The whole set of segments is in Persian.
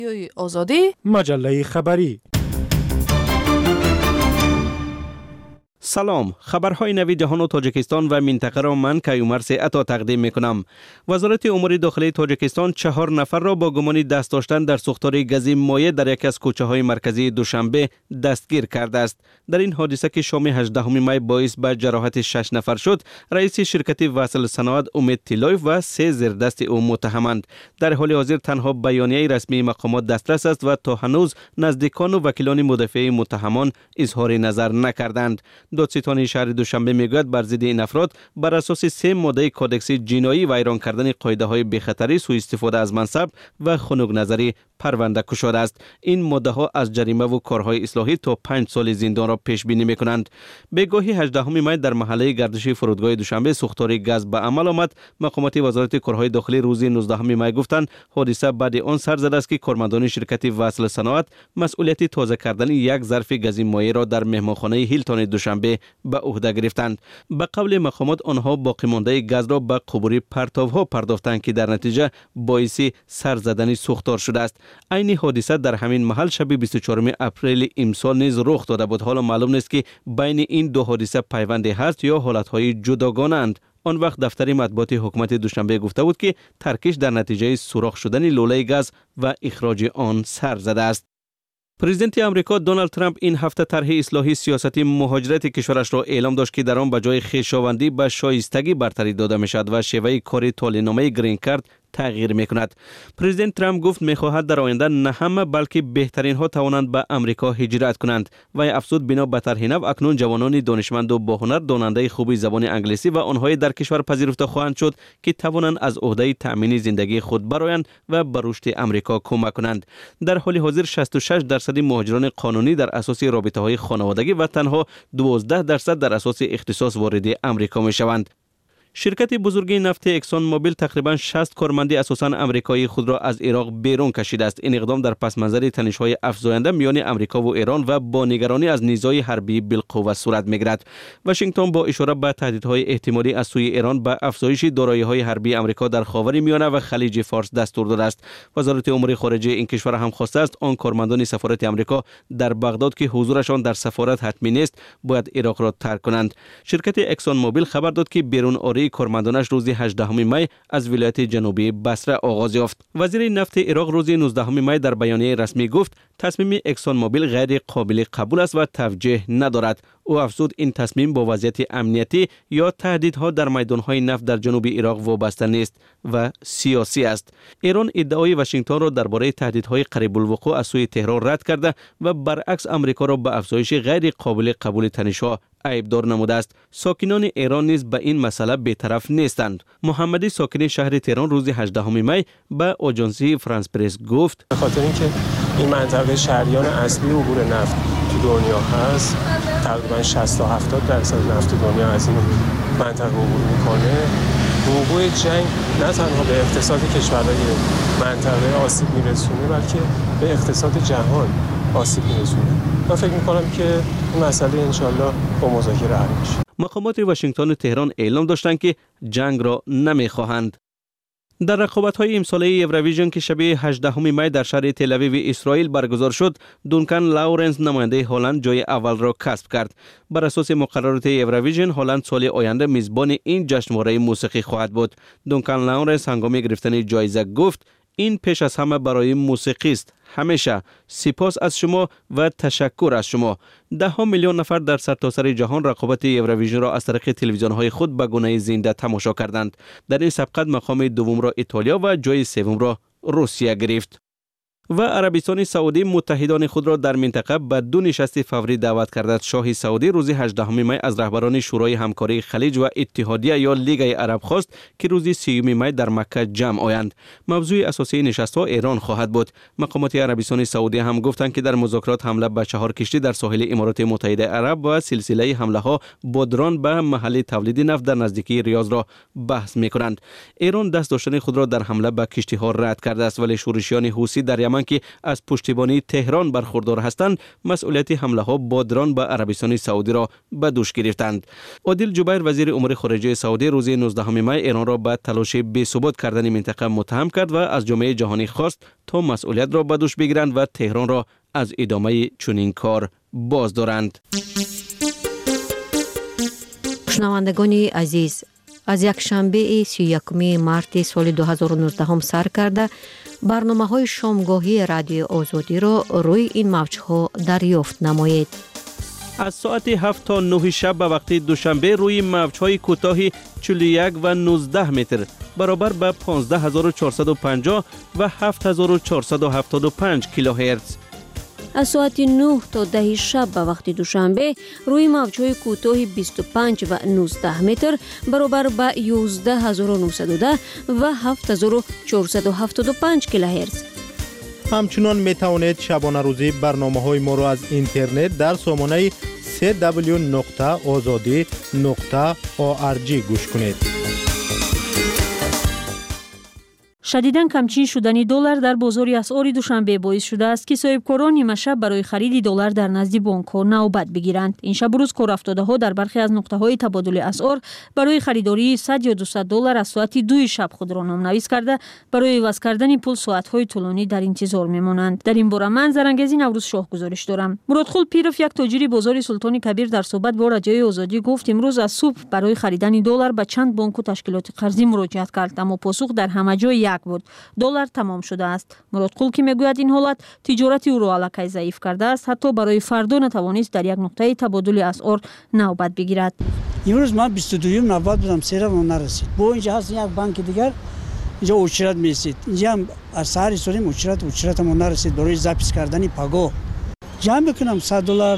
آزادی مجله خبری. سلام، خبرهای نوی جهان و تاجیکستان و منطقه را من کیومرث عطا تقدیم میکنم. وزارت امور داخلی تاجیکستان 4 نفر را با گمان دست داشتن در سوختار گاز مایع در یک از کوچه های مرکزی دوشنبه دستگیر کرده است. در این حادثه که شام 18 می باعث به جراحت 6 نفر شد، رئیس شرکت وصل صنعت امید تیلایف و 3 زیردست او متهمند. در حال حاضر تنها بیانیه رسمی مقامات دسترس است و تا هنوز نزدیکان و وکیلان مدافع متهمان اظهار نظر نکردند. دادستان شهر دوشنبه میگوید بر ضد این افراد بر اساس 3 ماده کودکس جنایی و ایران کردن قاعده های بی‌خطری، سوء استفاده از منصب و خنثی نظری پرونده گشوده است. این ماده ها از جریمه و کارهای اصلاحی تا 5 سال زندان را پیش بینی میکنند. بگاهی 18 می در محله گردش فرودگاه دوشنبه سوختار گاز به عمل آمد. مقامات وزارت کارهای داخلی روز 19 می گفتند حادثه بعد آن سر زده است که کارمندان شرکت وصل صنعت مسئولیت تازه کردن یک ظرف گاز مایع را در مهمانخانه هیلتون دوشنبه به عهده گرفتند. به قول مقامات آنها باقی مانده گاز را به قبوری پرتابها پرداختند که در نتیجه باعث سر زدن سوختار شده است. عین حادثه در همین محل شب 24 اپریل امسال نیز رخ داده بود. حالا معلوم نیست که بین این دو حادثه پیوندی هست یا حالتهای جداگانه اند. آن وقت دفتر مطبوعات حکومت دوشنبه گفته بود که ترکش در نتیجه سوراخ شدن لوله گاز و اخراج آن سر زده است. پرزیدنت آمریکا دونالد ترامپ این هفته طرح اصلاحی سیاست مهاجرت کشورش را اعلام داشت که در آن به جای خویشاوندی به شایستگی برتری داده می شود و شیوه کار طالع‌نامه گرین کارت تغییر میکند. پرزیدنت ترامپ گفت میخواهد در آینده نه همه بلکه بهترین ها توانند به امریکا هجرت کنند و افزود بنا به طرح نو اکنون جوانان دانشمند و با هنر داننده خوبی زبان انگلیسی و آنهای در کشور پذیرفته خواهند شد که توانند از عهده تأمین زندگی خود برآیند و به رشد امریکا کمک کنند. در حال حاضر 66% مهاجران قانونی در اساس رابطه‌های خانوادگی و تنها 12% در اساس اختصاص وارد امریکا میشوند. شرکت بزرگ نفت اکسون موبیل تقریباً 60 کارمند اساساً آمریکایی خود را از عراق بیرون کشیده است. این اقدام در پس منظر تنش‌های افزاینده میان آمریکا و ایران و با نگرانی از نیزهای حربی بالقوه صورت می‌گیرد. واشنگتن با اشاره به تهدیدهای احتمالی از سوی ایران به افزایش دارایی‌های حربی آمریکا در خاورمیانه و خلیج فارس دستور داده است. وزارت امور خارجه این کشور هم خواسته است آن کارمندان سفارت آمریکا در بغداد که حضورشان در سفارت حتمی نیست باید عراق را ترک کنند. شرکت اکسون موبیل خبر داد که بیرون آوری کارمندانش روز 18 می از ولایت جنوبی بصره آغاز یافت. وزیر نفت عراق روز 19 می در بیانیه رسمی گفت تصمیم اکسون موبیل غیر قابل قبول است و توجیه ندارد. او افزود این تصمیم با وضعیت امنیتی یا تهدیدها در میدانهای نفت در جنوب عراق وابسته نیست و سیاسی است. ایران ادعای واشنگتن را درباره تهدیدهای قریب الوقوع از سوی تهران رد کرده و برعکس آمریکا را به افزایش غیر قابل قبول تنش‌ها عیبدار نموده است. ساکنان ایران نیز به این مسئله بی‌طرف نیستند. محمدی ساکن شهر تهران روز 18 می به آژانس فرانس پرس گفت به خاطر اینکه این منطقه شریان اصلی عبور نفت تو دنیا هست، تقریبا 60 تا 70% نفت دنیا از این منطقه عبور میکنه. وقوع جنگ نه تنها به اقتصاد کشورهای منطقه آسیب میرسونه بلکه به اقتصاد جهان آسیب میرسونه. من فکر میکنم که این مسئله انشالله با مذاکره حل میشه. مقامات واشنگتن و تهران اعلام داشتند که جنگ را نمیخواهند. در رقابت‌های امساله یورویژن که شب 18 می در شهر تل‌آویو اسرائیل برگزار شد، دونکن لاورنس نماینده هلند جای اول را کسب کرد. بر اساس مقررات یورویژن هلند سال آینده میزبان این جشنواره موسیقی خواهد بود. دونکن لاورنس هنگام گرفتن جایزه گفت این پیش از همه برای موسیقی است. همیشه سپاس از شما و تشکر از شما. 10 میلیون نفر در سرتاسر جهان رقابت یورویژن را از طریق تلویزیون‌های خود به گونه زنده تماشا کردند. در این سبقت مقام دوم را ایتالیا و جای سوم را روسیه گرفت. و عربستان سعودی متحدان خود را در منطقه به 2 نشست فوری دعوت کرده. شاه سعودی روز 18 می از رهبران شورای همکاری خلیج و اتحادیه یا لیگ عرب خواست که روز 30 می در مکه جمع آیند. موضوع اساسی نشست‌ها ایران خواهد بود. مقامات عربستان سعودی هم گفتند که در مذاکرات حمله به 4 کشتی در ساحل امارات متحده عرب و سلسله حمله‌ها با درون به محل تولید نفت در نزدیکی ریاض را بحث می‌کنند. ایران دست داشتن خود را در حمله به کشتی‌ها رد کرده است، ولی شورشیان حوثی در یمن میگویند که از پشتیبانی تهران برخوردار هستند مسئولیت حمله ها با درون به عربستان سعودی را به دوش گرفتند. عادل جبیر وزیر امور خارجه سعودی روز 19 می ایران را به تلاش بی‌ثبات کردن منطقه متهم کرد و از جامعه جهانی خواست تا مسئولیت را به دوش بگیرند و تهران را از ادامه چنین کار باز دارند. شنوندگان عزیز، از یک شنبه 31 مارت سال 2019 سر کرده برنامه‌های شامگاهی رادیو آزادی را روی این موج‌ها دریافت نمایید. از ساعت 7 تا 9 شب به وقت دوشنبه روی موج‌های کوتاه 41 و 19 متر برابر به 15450 و 7475 کیلوهرتز. از ساعت 9 تا 10 شب به وقت دوشنبه روی موج‌های کوتاه 25 و 19 متر برابر به 11910 و 7475 کیلوهرتز. همچنان می توانید شبانه روزی برنامه‌های ما را از اینترنت در سامانه www.azadi.org گوش کنید. شدیداً کمچین شدن دلار در بازار اسعار دوشنبه باعث شده است که صاحبکاران نیمه شب برای خرید دلار در نزد بانک‌ها نوبت بگیرند. این شب روز کارافتاده‌ها در برخی از نقطه‌های تبادل اسعار برای خریداری 100 یا 200 دلار از ساعت 2 شب خود را نام‌نویس کرده برای عوض کردن پول ساعت‌های طولانی در انتظار می‌مانند. در این باره من زرنگزی نوروز شاه گزارش دارم. مرادخل پیروف، یک تاجر بازار سلطان کبیر، در صحبت با رادیوی آزادی گفت امروز از صبح برای خریدن دلار به چند بانک و تشکیلات قرضی مراجعت کرد، اما پاسخ در همه جای یک بود: دلار تمام شده است. مرادخل که میگوید این حالت تجارت او را الکی ضعیف کرده است، حتی برای فردا نتوانست در یک نقطه تبادل اسعار نوبت بگیرد. امروز من 22 نوبت بودم، سرم نرسید. با اینجا هست یک بانک دیگر اینجا اوچرت میرسید. اینجا هم از سحر سوریم اوچرتمون نرسید برای ضبط کردن پگاه. جمع بکنم 100 دلار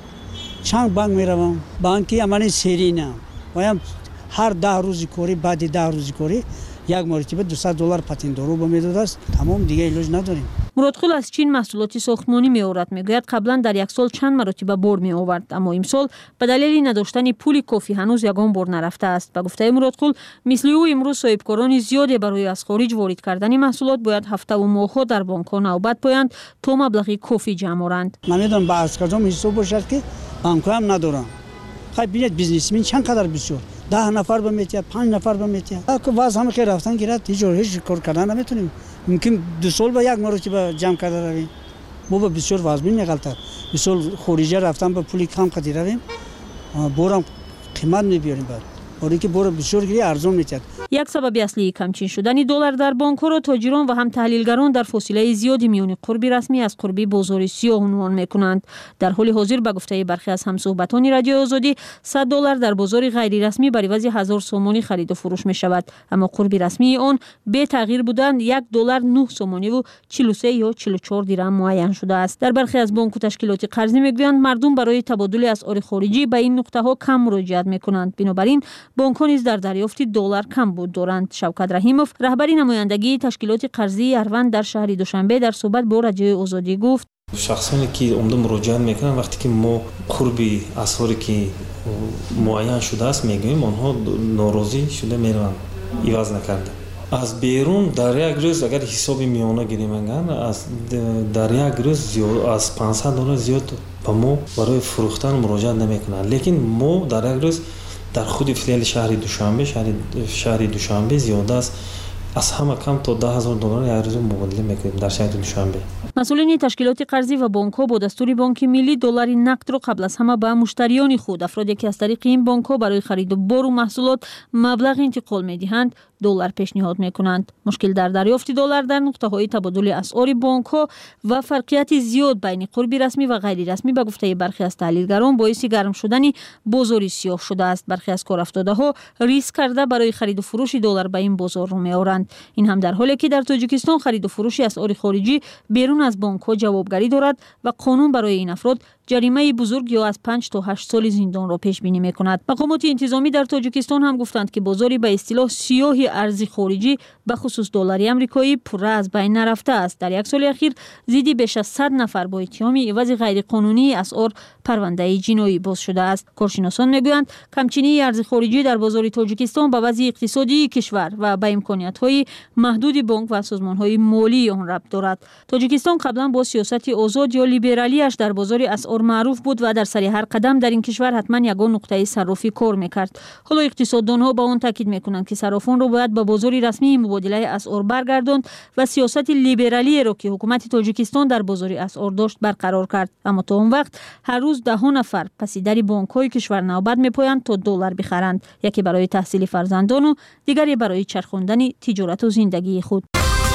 چند بانک میروم، بانکی امانی سری نه. وایم هر 10 روزی کوری، بعد 10 روزی کوری یک مرتبه 200 دلار پاتین دارو به میداد است. تمام دیگه علاج نداریم. مرادخل از چین محصولات ساختمانی میآورد. میگوید قبلا در یک سال چند مرتبه بار می آورد، اما امسال به دلیل نداشتن پول کافی هنوز یگان بار نرفته است. به گفته مرادخل، مثل او امروز صاحبکاران زیادی برای از خارج وارد کردن محصولات باید هفته و ماه‌ها در بانک‌ها نوبت پایند تا مبلغ کافی جمع آورند. من میدونم با از کجا حساب باشد که بانک‌ها هم ندارن. خب ببینید بیزنسمن چند قدر بسیار 10 نفر به میتیه، 5 نفر به میتیه. اگه واز همه که رفتن گرفت هیچ کار کردن نمیتونیم. ممکن 2 سال به یک مرتبه جمع کرده رویم. ما به بسیار وازبین میگلتر. بسیار خارجی رفتن به پولی کم کردی رویم. بورم قیمت میبیاریم بعد. ولی که بور بسیار گیری ارزان میتید. یک سبب اصلی کمچین شدن دلار در بانک‌ها را تاجران و هم تحلیلگران در فاصله زیادی میان قربی رسمی از قربی بازار سیاه عنوان میکنند. در حال حاضر به گفته برخی از همصحبتان رادیو آزادی 100 دلار در بازار غیر رسمی بر عوض 1000 سومانی خرید و فروش می شود، اما قربی رسمی آن به تغییر بودند 1 دلار 9 سومانی و 43 یا 44 درهم معین شده است. در برخی از بانک و تشکیلات قرضی میگویند مردم برای تبادل اسعار خارجی به این نقطه ها کم مراجعت میکنند، بنابراین بانک‌ها نیز در دریافت دلار کم بود دارند. شوکت رحیموف، رهبری نمایندگی تشکیلات قرضی اروند در شهر دوشنبه، در صحبت با رادیو آزادی گفت: شخصانی که عمده مراجعت میکنن وقتی که ما قربی اسعاری که معین شده است میگیم آنها ناراضی شده میرن عوض نکرده. از بیرون در یک روز اگر حساب میانه گیریم از در یک روز زیاد از 500 دلار زیاد با ما برای فروختن مراجعت نمیکنن، لیکن ما در یک روز در خود فعل شهر دوشنبه زیاده است، از همه کم تا 10,000 دلار هر روز مبادله میکنیم در شهر دوشنبه. مسئولین تشکیلات قرضی و بانک‌ها با دستور بانک ملی دلار نقد را قبل از همه به مشتریان خود، افرادی که از طریق این بانک‌ها برای خرید و بار و محصولات مبلغ انتقال می‌دهند، دلار پیشنهاد می‌کنند. مشکل در دریافت دلار در نقطه‌های تبادل اسعار بانک‌ها و فرقیت زیاد بین قربی رسمی و غیر رسمی به گفته برخی از تحلیلگران باعث گرم شدن بازار سیاه شده است. برخی از کارافتاده‌ها ریسک کرده برای خرید و فروش دلار به این بازار رو می‌آورند. این هم در حالی که در تاجیکستان خرید و فروش اسعار خارجی بیرون از بانک‌ها جوابگری دارد و قانون برای این افراد جریمه بزرگ یا از 5 تا 8 سال زندان را پیش بینی می‌کند. مقامات انتظامی در تاجیکستان هم گفتند که بازاری به اصطلاح سیاه ارز خارجی به خصوص دلاری آمریکایی پوره از بین نرفته است. در یک سال اخیر زیادی بیش از 100 نفر با اتهام عوض غیرقانونی اسعار پرونده جنایی باز شده است. کارشناسان میگویند کمچینی ارز خارجی در بازار تاجیکستان به وضع اقتصادی کشور و به امکانیت‌های محدود بانک و سازمان‌های مالی آن ربط دارد. تاجیکستان قبلا با سیاست آزاد یا لیبرالیش در بازار اسعار معروف بود و در سر هر قدم در این کشور حتما یگان نقطه صرافی کار می‌کرد. حالا اقتصاددان‌ها با آن تاکید می‌کنند که صرافان را باید به بازار رسمی مبادله اسعار برگرداند و سیاست لیبرالی را که حکومت تاجیکستان در بازار اسعار داشت برقرار کرد. اما تا اون وقت هر روز 10 نفر پس در بانک‌های کشور نوبت می‌پویند تا دلار بخرند، یکی برای تحصیل فرزندان و دیگری برای چرخاندن تجارت و زندگی خود.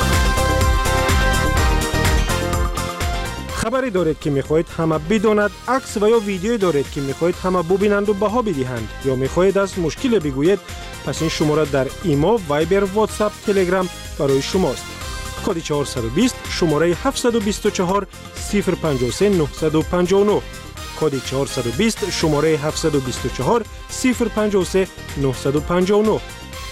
خبری دارید که می‌خواهید همه بداند، عکس و یا ویدیویی دارید که می‌خواهید همه ببینند و بها بدهند یا می‌خواهید از مشکل بگویید، پس این شماره در ایما، وایبر، واتساپ، تلگرام برای شماست. کد 420 شماره 724 053 959 کد 420 شماره 724 053 959.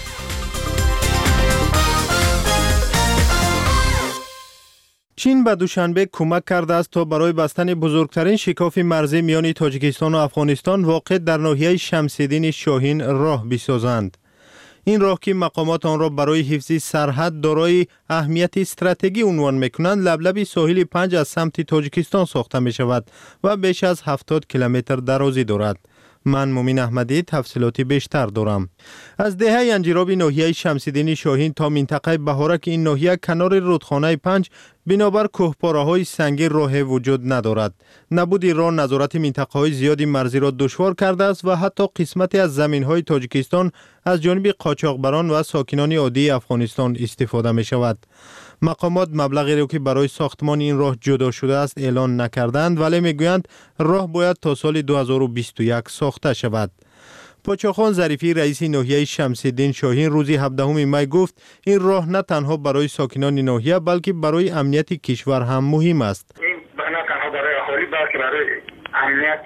چین به دوشنبه کمک کرده است تا برای بستن بزرگترین شکاف مرزی میان تاجیکستان و افغانستان واقع در ناحیه شمس‌الدین شاهین راه بسازند. این راه که مقامات آن را برای حفظ سرحد دارای اهمیت استراتژی عنوان می‌کنند، لبلب ساحل 5 از سمت تاجیکستان ساخته می شود و بیش از 70 کیلومتر درازی دارد. من مومین احمدی تفصیلاتی بیشتر دارم. از دهه انجیراب ناحیه شمس‌الدین شاهین تا منطقه بهارک این ناحیه کنار رودخانه 5 بنابر کوهپاره‌های سنگی راه وجود ندارد. نبود راه نظارت منطقه‌های زیادی مرزی را دشوار کرده است و حتی قسمتی از زمین‌های تاجیکستان از جانب قاچاقبران و ساکنان عادی افغانستان استفاده می‌شود. مقامات مبلغی را که برای ساختمان این راه جدا شده است اعلان نکردند، ولی میگویند راه باید تا سال 2021 ساخته شود. پاچاخان ظریفی رئیس ناحیه شمس‌الدین شاهین روز 17 می گفت این راه نه تنها برای ساکنان ناحیه بلکه برای امنیت کشور هم مهم است. این نه تنها برای اهالی بلکه برای امنیت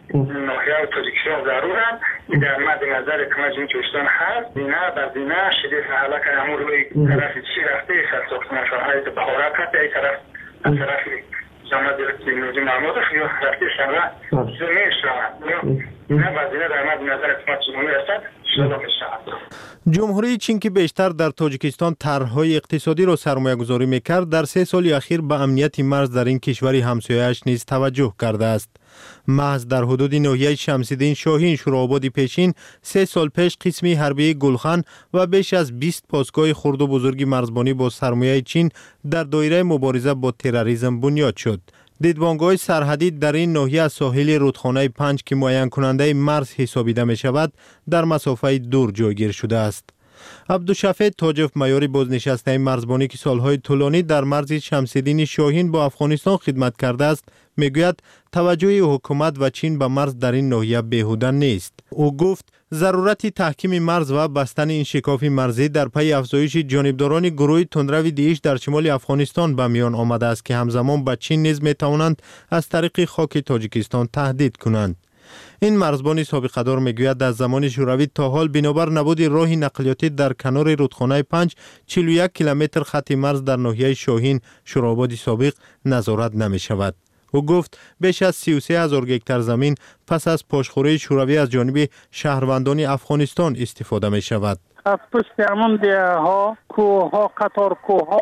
ناحیه و تاجیکستان ضرورند. این در مد نظر کمجین کشتن هست. دینا بر دینا شده حالا که امور روی طرف چی رفته سر ساختمان شاهد بهارک هست ای طرف از طرف جامعه درستی نوزی محمود خیلی رفته شما زمین شما نه بر دینا در مد نظر کمجین جمهوری هستند شده میشود. جمهوری چین که بیشتر در تاجیکستان طرح‌های اقتصادی را سرمایه‌گذاری می‌کرد، در 3 سال اخیر به امنیت مرز در این کشور همسایه‌اش نیز توجه کرده است. محض در حدود ناحیه شمس‌الدین شاهین شوراباد پیشین 3 سال پیش قسمی حربی گلخان و بیش از 20 پاسگاه خرد و بزرگ مرزبانی با سرمایه چین در دایره مبارزه با تروریسم بنیاد شد. دیدبانگاه سرحدی در این ناحیه از ساحل رودخانه 5 که معین کننده مرز حسابیده می شود در مسافه دور جایگیر شده است. عبدالشفیع تاجف معیار بازنشسته مرزبانی که سالهای طولانی در مرز شمس‌الدین شاهین با افغانستان خدمت کرده است میگوید توجه حکومت و چین به مرز در این ناحیه بیهوده نیست. او گفت ضرورت تحکیم مرز و بستن این شکاف مرزی در پی افزایش جانبداران گروه تندرو دیش در شمال افغانستان به میان آمده است که همزمان به چین نیز میتوانند از طریق خاک تاجیکستان تهدید کنند. این مرزبان سابقه دار میگوید از زمان شوروی تا حال بنابر نبود راه نقلیاتی در کنار رودخانه 5 41 کیلومتر خط مرز در ناحیه شاهین شوراباد سابق نظارت نمی شود. او گفت بیش از 33,000 هکتار زمین پس از پاشخوری شوروی از جانب شهروندان افغانستان استفاده می شود. از پشت همون دیه ها، کوه ها، قطار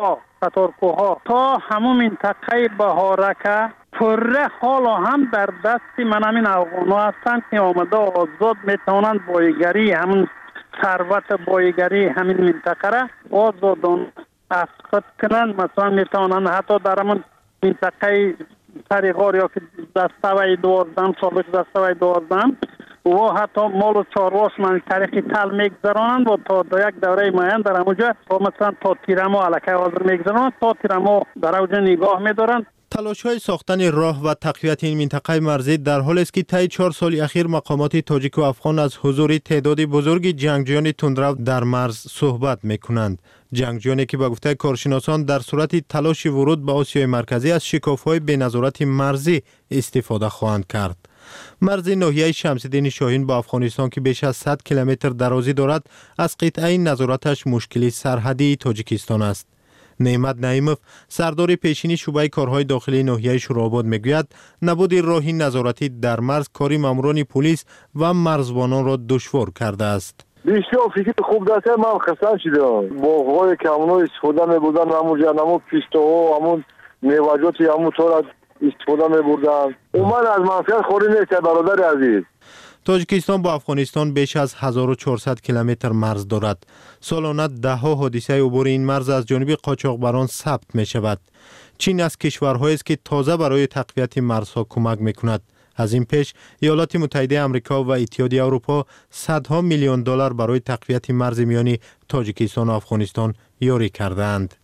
کوه ها تا همون منطقه بهارکه پره حالا هم در دستی من همین افغان‌ها هستند که آمده آزاد میتوانند بایگری همون ثروت بایگری همین منطقه را آزادانه اسقاط کنند. مثلا میتوانند حتی در همون منطقه سریغار یا که دستوی 12 سابق دستوی 12 و حتی مال و چارواش من طریق تل میگذرانند و تا در یک دوره معین در همونجا و مثلا تا تیرمو علاقه حاضر میگذرانند تا تیرمو در اونجا نگاه میدارند. تلاش‌های ساختن راه و تقویت این منطقه مرزی در حالی است که طی 4 سال اخیر مقامات تاجیک و افغان از حضور تعداد بزرگ جنگجویان تندرو در مرز صحبت می‌کنند. جنگجویانی که به گفته کارشناسان در صورت تلاش ورود به آسیای مرکزی از شکاف‌های بی‌نظارت مرزی استفاده خواهند کرد. مرز ناحیه شمس‌الدین شاهین با افغانستان که بیش از 100 کیلومتر درازی دارد، از قطعه نظارتش مشکلی سرحدی تاجیکستان است. نعمت نعیمов سردار پیشین شعبه کارهای داخلی ناحیه شوراباد میگوید نبود راهی نظارتی در مرز کاری ماموران پلیس و مرزبانان را دشوار کرده است. بسیار فکر خوب داشته، من خسته شدم. باغ‌های که همون استفاده می‌بردن، همون پیسته‌ها، همون میوه‌جات همون طور استفاده می‌بردن. من از منفعت خوری نیست برادر عزیز. تاجیکستان با افغانستان بیش از 1400 کیلومتر مرز دارد. سالانه ده‌ها حادثه عبور این مرز از جانب قاچاقبران ثبت می شود. چین از کشورهایی است که تازه برای تقویت مرزها کمک می کند. از این پیش ایالات متحده آمریکا و اتحادیه اروپا صدها میلیون دلار برای تقویت مرز میان تاجیکستان و افغانستان یاری کردند.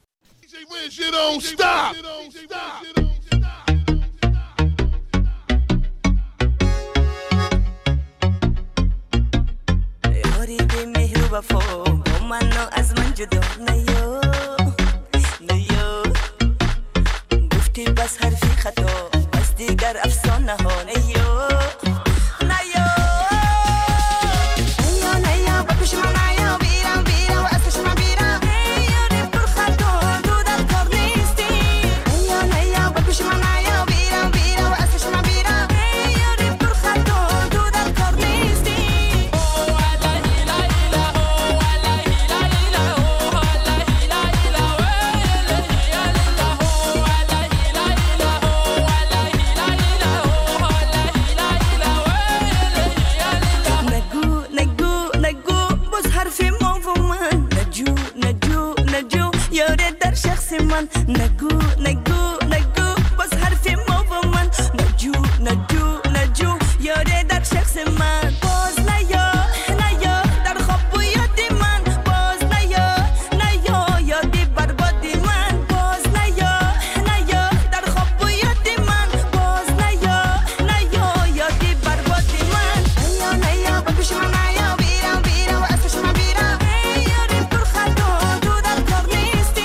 وفا منو از من جدا نیو گفتی بس حرفی خطا بس دیگر افسانه ها نیو من نگو نگو نگو باز حرف ما و من نجو نجو نجو یاره در شخص من باز نیا نیا در خواب و یادی من باز نیا نیا یادی بربادی من باز نیا نیا در خواب و یادی من باز نیا نیا یادی بربادی من نیا نیا با پیش من نیا بیرم بیرم و اسمش من بیرم یاری پر خطا تو در کار نیستی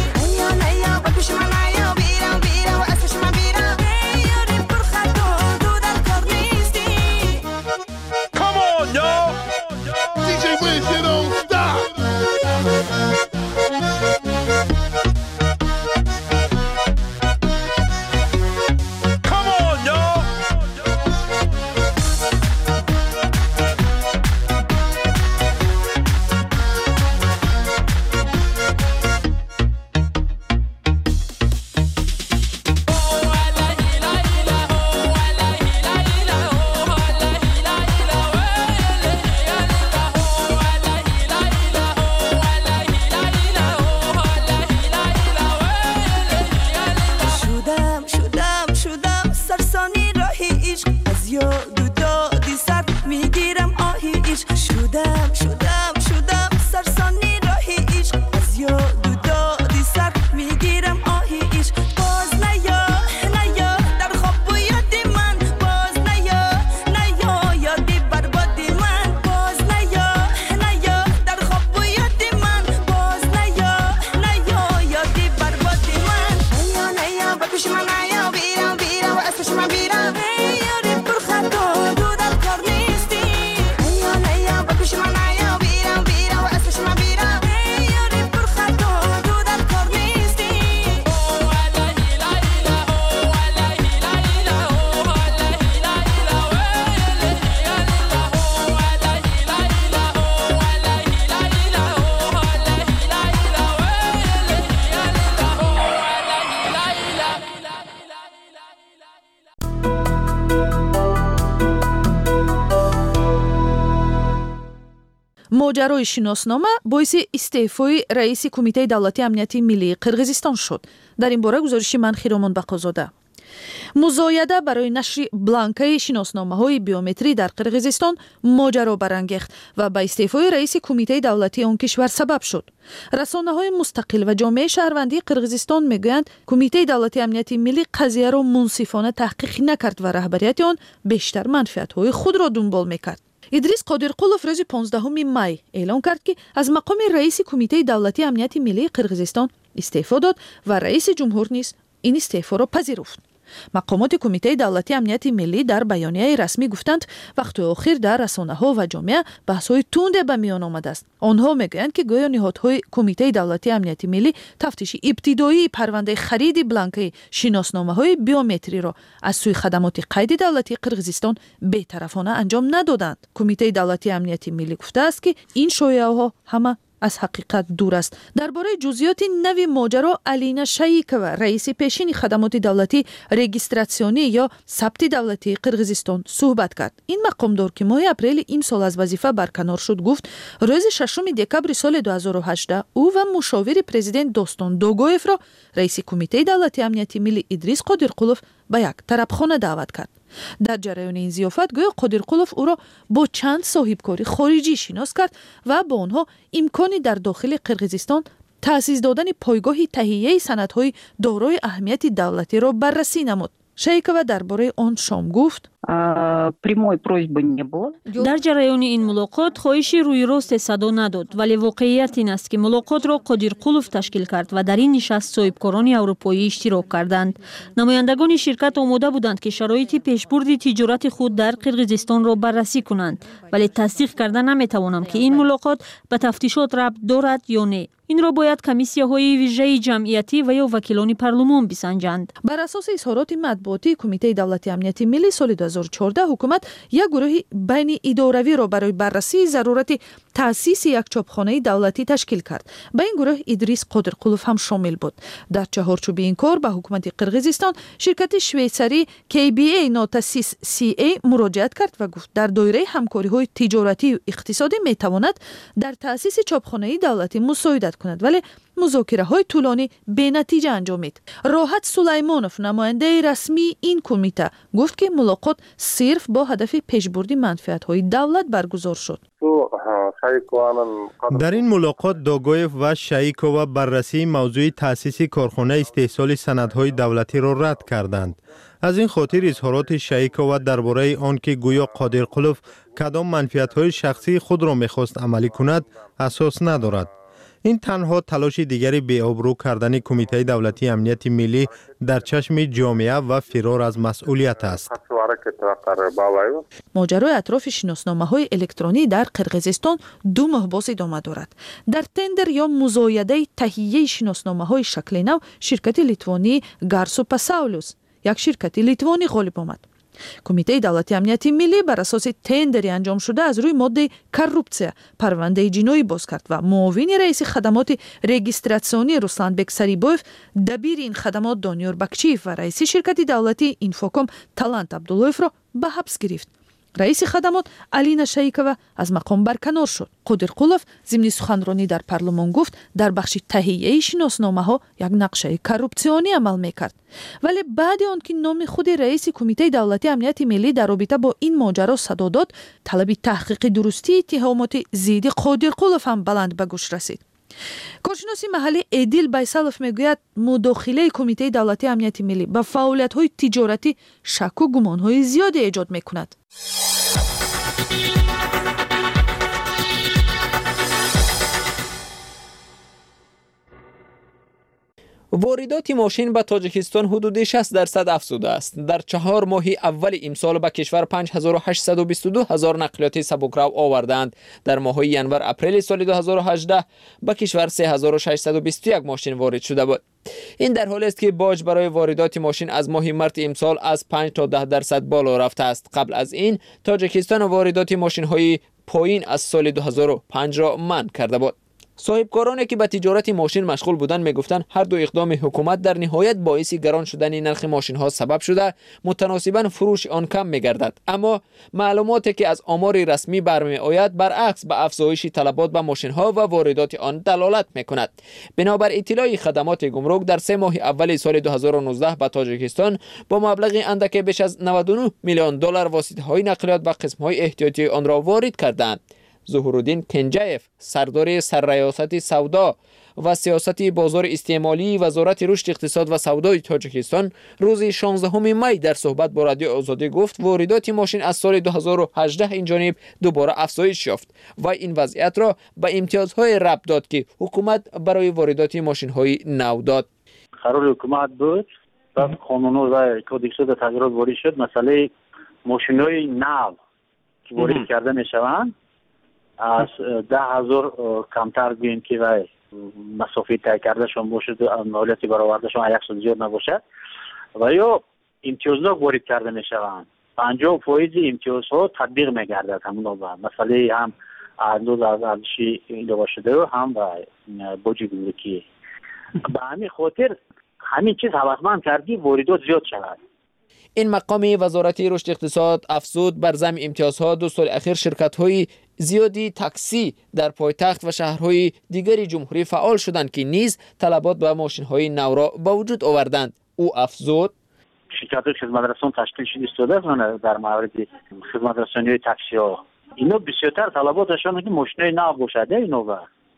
моҷарои шиноснома боиси истеъфои раиси кумитаи давлатии амнияти миллии қирғизистон шуд. дар ин бора гузориши ман Хиромон Бақозода. مزایده برای نشر بلانکای شناسنامه‌های بیومتری در قرقیزستان ماجرا برانگیخت و به استعفای رئیس کمیته دولتی آن کشور سبب شد. رسانه‌های مستقل و جامعه شهروندی قرقیزستان میگویند کمیته دولتی امنیت ملی قضیه را منصفانه تحقیق نکرد و رهبریت آن بیشتر منفعت‌های خود را دنبال میکرد. ادریس قادرقولوف روز 15 می اعلام کرد که از مقام رئیس کمیته دولتی امنیت ملی قرقیزستان استعفا داد و رئیس جمهور نیز این استعفا را پذیرفت. مقامات کمیته دولتی امنیت ملی در بیانیه رسمی گفتند وقت اخیر در رسانه‌ها و جامعه بحث‌های تند به میان آمده است. آنها میگویند که گویا نهادهای کمیته دولتی امنیت ملی تفتیش ابتدایی پرونده خرید بلانکای شناسنامه‌های بیومتری را از سوی خدمات قید دولتی قرقیزستان بی‌طرفانه انجام ندادند. کمیته دولتی امنیت ملی گفته است که این شایعه‌ها همه از حقیقت دور است. درباره جزئیات نوی ماجرا الینا شایکова رئیس پیشین خدمات دولتی رجیستراسیونی یا ثبت دولتی قرقیزستان صحبت کرد. این مقامدار که ماه اپریل این سال از وظیفه برکنار شد گفت روز 6 دکبر سال 2018 او و مشاور پرزیدنت دوستان دوگویف را رئیس کمیته دولتی امنیت ملی ادریس قادرقولوف به یک طربخانه دعوت کرد. در جریان این ضیافت گویا قادرقولوف او را با چند صاحبکاری خارجی شناس کرد و با آنها امکانی در داخل قرقیزستان تأسیس دادن پایگاه تهیه سندهای دارای اهمیت دولتی را بررسی نمود. شایکова درباره آن شام گفت در جریان این ملاقات خواهش روی راست صدا نداد ولی واقعیت این است که ملاقات را قادرقولوف تشکیل کرد و در این نشست صاحبکاران اروپایی اشتراک کردند. نمایندگان شرکت آماده بودند که شرایط پیشبرد تجارت خود در قرقیزستان را بررسی کنند ولی تصدیق کردن نمیتوانم که این ملاقات به تفتیشات ربط دارد یا نه. این را باید کمیسیه‌های ویژه جمعیتی و یا وکیلان پارلمان بسنجند. بر اساس اظهارات مطبوعاتی کمیته دولتی امنیت ملی سال 2014 حکومت یک گروه بین اداروی را برای بررسی ضرورت تأسیس یک چاپخانه دولتی تشکیل کرد. به این گروه ادریس قادرقولوف هم شامل بود. در چهارچوب این کار به حکومت قرقیزستان شرکت شویڅاری KBA ناتاسیس CA مراجعت کرد و گفت در دایره همکاری‌های تجارتی و اقتصادی میتواند در تأسیس چاپخانه دولتی مساعدت کند ولی مذاکره‌های طولانی بی‌نتیجه انجامید. راحت سلیمانوف نماینده رسمی این کمیته گفت که ملاقات صرف با هدف پیشبرد منفعت‌های دولت برگزار شد. در این ملاقات دوگویف و شایکova بررسی موضوع تأسیس کارخانه استحصال سندهای دولتی را رد کردند. از این خاطر اظهارات شایکova درباره آنکه گویا قادرقولوف کدام منفعت‌های شخصی خود را می‌خواست عملی کند اساس ندارد. این تنها تلاش دیگری بی‌آبرو کردن کمیته دولتی امنیت ملی در چشم جامعه و فرار از مسئولیت است. ماجرای اطراف شناسنامه‌های الکترونی در قرقیزستان 2 ماه باز ادامه دارد. در تندر یا مزایده تهیه شناسنامه‌های شکل نو شرکت لیتوانی گارسو پاساولوس یک شرکت لیتوانی غالب آمد. کمیته دولتی امنیت ملی بر اساس تندری انجام شده از روی ماده کورپسیا پرونده جنایی باز کرد و معاون رئیس خدمات رجیستراسیونی روسلانبک سریبوف، دبیر این خدمات دانیار بکچیف و رئیس شرکت دولتی اینفوکوم تالانت عبداللهیف را به حبس گرفت. رئیس خدمات الینا شایکova از مقام برکنار شد. قادرقولوف ضمن سخنرانی در پارلمان گفت در بخش تهیه شناسنامه‌ها یک نقشه کورپسیونی عمل می‌کرد. ولی بعد آنکه نام خود رئیس کمیته دولتی امنیت ملی در رابطه با این ماجرا صدا داد، طلب تحقیق درستی اتهامات ضد قادرقولوف هم بلند به گوش رسید. کارشناس محلی ادیل بیسالوف میگوید مداخله کمیته دولتی امنیت ملی به فعالیت‌های تجارتی شک و گمان‌های زیادی ایجاد می‌کند. واردات ماشین به تاجیکستان حدود 60% افزوده است. در 4 ماه اول امسال به کشور 5822 هزار نقلیات سبکرو آوردند. در ماه ینور اپریل سال 2018 به کشور 3621 ماشین وارد شده بود. این در حالی است که باج برای واردات ماشین از ماه مارس امسال از 5 تا 10% بالا رفته است. قبل از این تاجیکستان واردات ماشین های پایین از سال 2005 را منع کرده بود. صاحبکارانی که به تجارت ماشین مشغول بودند میگفتند هر دو اقدام حکومت در نهایت باعث گران شدن نرخ ماشین ها سبب شده، متناسباً فروش آن کم میگردد. اما معلوماتی که از آمار رسمی برمی آید برعکس به افزایش طلبات به ماشین ها و واردات آن دلالت میکند. بنابر اطلاع خدمات گمرک در 3 ماه اول سال 2019 به تاجیکستان با مبلغ اندک بیش از 99 میلیون دلار واسطه های نقلیات و قسم های احتیاطی آن را وارد کردند. ظهورالدین کنجایف، سردار سرریاست سودا و سیاست بازار استعمالی وزارت رشد اقتصاد و سودای تاجیکستان روز 16 می در صحبت با رادیو آزادی گفت واردات ماشین از سال 2018 این جانب دوباره افزایش یافت و این وضعیت را به امتیازهای ربط داد که حکومت برای واردات ماشین‌های نو داد. قرار حکومت بود و قانون و کدکس تغییرات وارد شد. مسئله ماشین‌های نو که وارد کرده میشوند از 10,000 کمتر بین که و مسافت طی کرده شون باشد و مالیاتی برآورده شون 100 زیاد نباشد و یا امتیازها وارد کرده میشوند. 50% امتیازها تطبیق میگردد همون با مسئله هم اندازه از ارزش ایجاد شده و هم باج گمرکی. به همین خاطر همین چیز هوسمند کردی واردات زیاد شود. این مقام وزارت رشد اقتصاد افزود بر ضمن امتیازها 2 سال اخیر شرکت‌های زیادی تاکسی در پایتخت و شهرهای دیگری جمهوری فعال شدند که نیز طلبات به ماشین‌های نو را به وجود آوردند. او افزود شرکت‌های خدمترسان تشکیل شده است در مورد خدمترسانی تاکسی‌ها. اینا بسیارتر طلباتشان که ماشین‌های نو باشد. اینا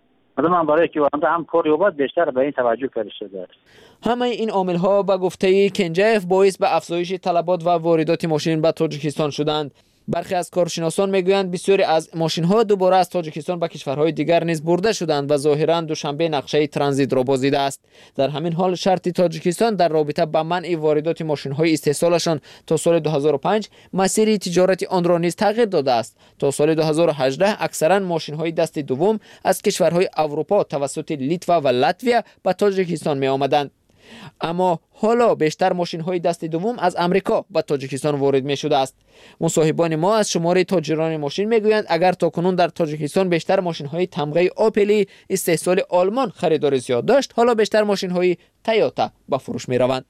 من برای که هم کار یابد بیشتر به این توجه کرده است. همه این عامل‌ها به گفته کنجایف باعث به افزایش طلبات و واردات ماشین به تاجیکستان شدند. برخی از کارشناسان میگویند بسیاری از ماشین‌ها دوباره از تاجیکستان به کشورهای دیگر نیز برده شدند و ظاهراً دوشنبه نقشه ترانزیت را بازدیده است. در همین حال شرط تاجیکستان در رابطه با منع واردات ماشین‌های استحصالشان تا سال 2005 مسیر تجارت آن را نیز تغییر داده است. تا سال 2018 اکثراً ماشین‌های دست دوم از کشورهای اروپا توسط لیتوا و لاتویا به تاجیکستان می‌آمدند. اما حالا بیشتر ماشین‌های دست دوم از امریکا به تاجیکستان وارد می‌شده است. مصاحبان ما از شماره تاجران ماشین میگویند اگر تاکنون در تاجیکستان بیشتر ماشین‌های تمغه آپلی استحصال آلمان خریدار زیاد داشت، حالا بیشتر ماشین‌های تویوتا به فروش می‌روند.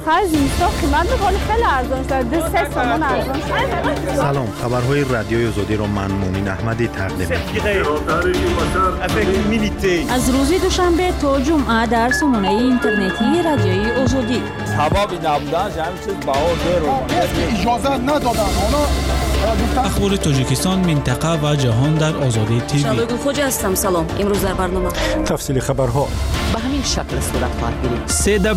سلام، خبرهای رادیوی آزادی را من مومن احمدی تقدیم می‌کنم. از روز دوشنبه تا جمعه در سامانه اینترنتی رادیوی آزادی. حبابی نبودن همین چیز باور رو اجازه ندادن. اخبار تاجیکستان، منطقه و جهان در آزادی تیوی. شادو خوجا هستم. سلام. امروز در برنامه تفصیل خبرها به همین شکل صورت خواهد گرفت.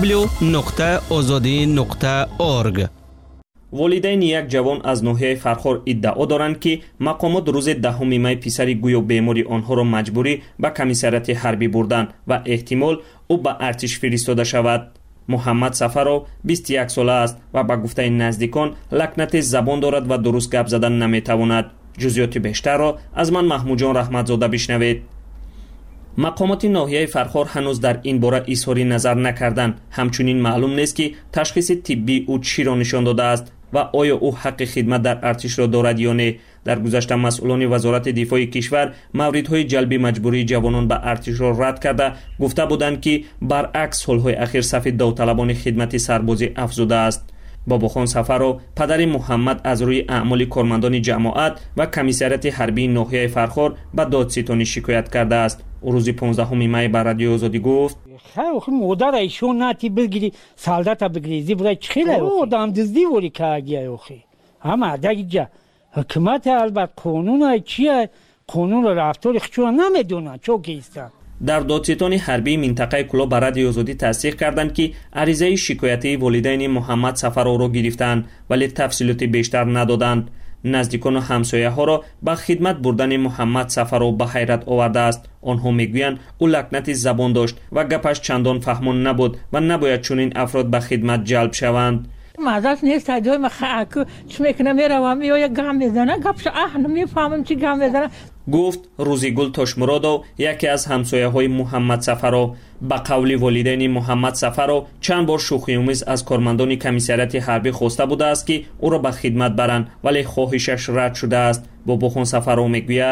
www.azadi.org. والدین یک جوان از ناحیه فرخار ادعا دارند که مقامات روز 10 می پسری گویا بیماری آنها را مجبوری به کمیسریات حربی بردند و احتمال او به ارتش فرستاده شود. محمد سفرو 21 ساله است و به گفته نزدیکان لکنت زبان دارد و درست گپ زدن نمیتواند. جزئیات بیشتر را از من محمود جان رحمتزاده بشنوید. مقامات ناحیه فرخار هنوز در این باره اظهار نظر نکردند. همچنین معلوم نیست که تشخیص طبی او چی را نشان داده است و آیا او حق خدمت در ارتش را دارد یا نه. در گذشته مسئولان وزارت دفاع کشور موردهای جلب مجبوری جوانان به ارتش را رد کرده گفته بودند که برعکس سالهای اخیر صف داوطلبان خدمت سربازی افزوده است. باباخان سفرو پدر محمد از روی اعمال کارمندان جماعت و کمیسریات حربی ناحیه فرخار به دادستانی شکایت کرده است. او روز 15 می بر رادیو آزادی گفت خیلی مادر ایشون نتی بگیری سالدات بگیری برای چخیله آدم دزدی ولی کاگی اوخی اما دیگه حکومت البته قانون چیه قانون رفتار خودشون نمیدونن چوکی است. در دادستان حربی منطقه کلا بر رادیو آزادی تصدیق کردند که عریضه شکایتی والدین محمد سفرو را گرفتند ولی تفصیلات بیشتر ندادند. نزدیکان و همسایه ها را به خدمت بردن محمد سفرو به حیرت آورده است. آنها میگویند او لکنت زبان داشت و گپش چندان فهمان نبود و نباید چنین افراد به خدمت جلب شوند. مازش نیست تجای مخاک چه میکنه میروم میآید گام میزنه گپش نمیفهمم چی گام میزنه. گفت روزیگل تاشمرادو یکی از همسایه های محمد سفرو. به قول والدین محمد سفرو چند بار شوخی‌آمیز از کارمندان کمیسریات حربی خواسته بوده است که او را به خدمت برند ولی خواهشش رد شده است. باباخان سفرو میگوید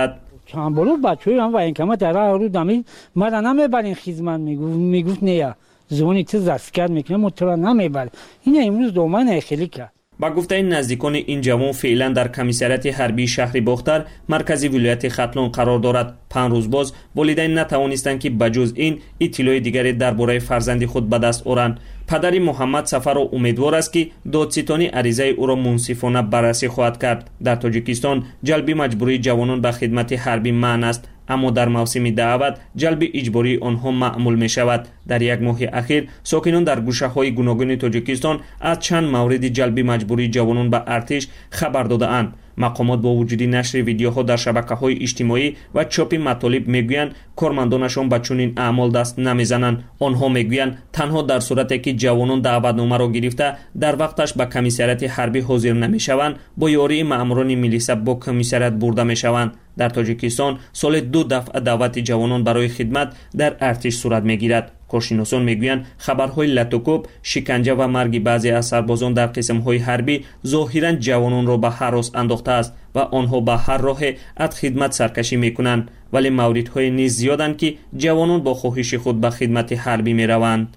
چند بالو بچه‌ای هم و اینکما در رو دمی مرا نمیبرین خدمت میگفت نه زونی تو دستگیر میکنه مترا نمیبره. این امروز دومن خیلی کرد. با گفته نزدیکان این جوان فعلا در کمیساریات حربی شهر باختر مرکزی ولایت ختلون قرار دارد. 5 روز باز والدین نتوانستند که بجز این اطلاع دیگری درباره فرزند خود به دست آورند. پدر محمد سفر امیدوار است که دادستانی عریضه او را منصفانه بررسی خواهد کرد. در تاجیکستان جلب مجبوری جوانان به خدمت حربی منع است، اما در موسم دعوت جلب اجباری آنها معمول می شود. در یک ماه اخیر ساکنان در گوشه های گوناگون تاجیکستان از چند مورد جلب مجبوری جوانان به ارتش خبر داده اند. مقامات با وجود نشر ویدیوها در شبکه‌های اجتماعی و چاپ مطالب میگویند کارمندانشان به چنین اعمال دست نمیزنند. آنها میگویند تنها در صورتی که جوانان دعوتنامه را گرفته در وقتش به کمیساریات حربی حاضر نمیشوند با یاری ماموران میلیسا با کمیساریات برده میشوند. در تاجیکستان سال 2 دفعه دعوت جوانان برای خدمت در ارتش صورت میگیرد. کارشناسان میگویند خبرهای لطوکوب، شکنجه و مرگ بعضی از سربازان در قسم‌های حربی ظاهراً جوانان را به هراس انداخته است و آنها به هر راه از خدمت سرکشی میکنند، ولی موردهای نیز زیادند که جوانان با خواهش خود به خدمت حربی میروند.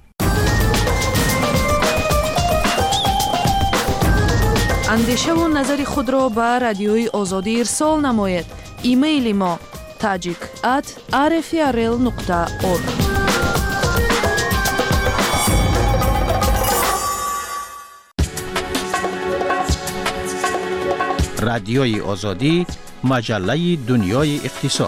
اندیشه و نظر خود را به رادیوی آزادی ارسال نماید. ایمیل ما tajik@rfrl.org. رادیوی آزادی، مجله دنیای اقتصاد.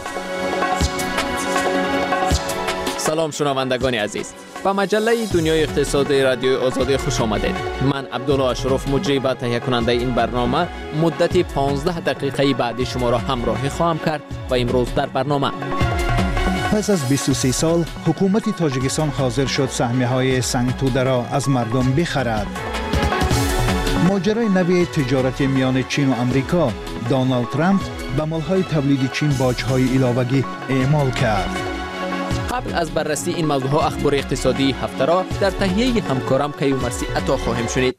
سلام شنوندگان عزیز، به مجله دنیای اقتصادی رادیوی آزادی خوش آمدید. من عبدالله اشرف مجری و تهیه کننده این برنامه مدت 15 دقیقه بعد شما را همراهی خواهم کرد و امروز در برنامه پس از 23 سال حکومت تاجیکستان حاضر شد سهمیه‌های سنگ توده را از مردم بخرد. ماجرای نوی تجارت میان چین و امریکا، دونالد ترامپ به مالهای تولید چین باج‌های علاوه‌ای اعمال کرد. قبل از بررسی این موضوعات اخبار اقتصادی هفته را در تهیه همکارم کیومرثی عطا خواهیم شنید.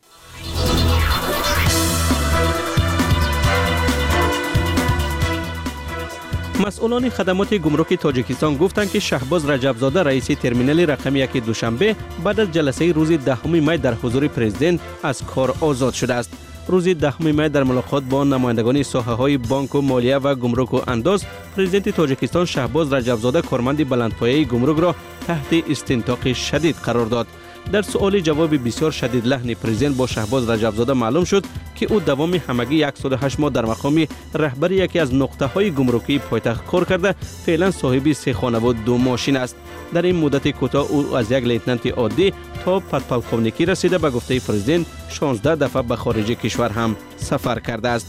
مسئولان خدمات گمرک تاجیکستان گفتند که شهباز رجبزاده رئیس ترمینال رقم 1 دوشنبه بعد از جلسه روز 10 می در حضور پرزیدنت از کار آزاد شده است. روز 10 می در ملاقات با نمایندگان ساحه‌های بانک و مالیه و گمرک و انداز، پرزیدنت تاجیکستان شهباز رجبزاده کارمند بلندپایه گمرک را تحت استنطاق شدید قرار داد. در سؤال جواب بسیار شدید لحن پرزیدنت با شهباز رجبزاده معلوم شد که او دوام همگی 108 ماه در مقام رهبر یکی از نقطه‌های گمرکی پایتخت کار کرده، فعلا صاحب 3 خانه و 2 ماشین است. در این مدت کوتاه او از یک لیتنانت عادی تا پدپالکوونیکی رسیده. به گفته پرزیدنت 16 دفعه به خارج کشور هم سفر کرده است.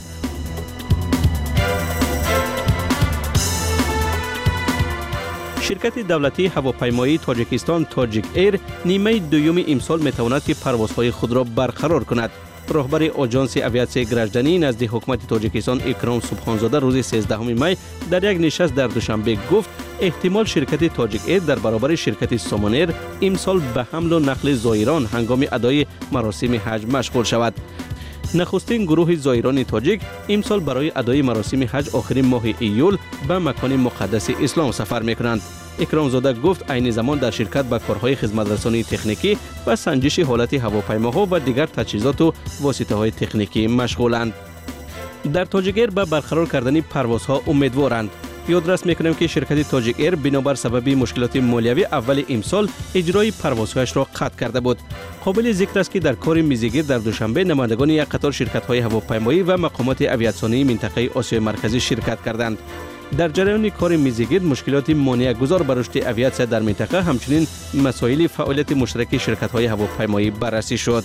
شرکت دولتی هواپیمایی تاجیکستان تاجیک ایر نیمه دوم امسال میتواند که پروازهای خود را برقرار کند. رهبر آژانس اویاسیون گرجدانی نزد حکومت تاجیکستان اکرام سبحانزاده روز 13 می در یک نشست در دوشنبه گفت احتمال شرکت تاجیک ایر در برابر شرکت سامانیر امسال به حمل و نقل زائران هنگام ادای مراسم حج مشغول شود. نخستین گروه زائران تاجیک امسال برای ادای مراسم حج آخرین ماه ایول به مکان مقدس اسلام سفر میکنند. اکرام زاده گفت عین زمان در شرکت به کارهای خدمترسانی تکنیکی و سنجش حالت هواپیماها و دیگر تجهیزات و واسطه‌های تکنیکی مشغولند. در تاجیک ایر به برقرار کردن پروازها امیدوارند. یادداشت میکنم که شرکت تاجیک ایر بنابر سبب مشکلات مالیوی اول امسال اجرای پروازهایش را قطع کرده بود. قابل ذکر است که در کار میزگیر در دوشنبه نمایندگان یک قطار شرکت‌های هواپیمایی و مقامات آویاسیونی منطقه آسیای مرکزی شرکت کردند. در جریان کار میزگیر مشکلات مانع گذار بر رشد آویاسیون در منطقه همچنین مسائل فعالیت مشترک شرکت‌های هواپیمایی بررسی شد.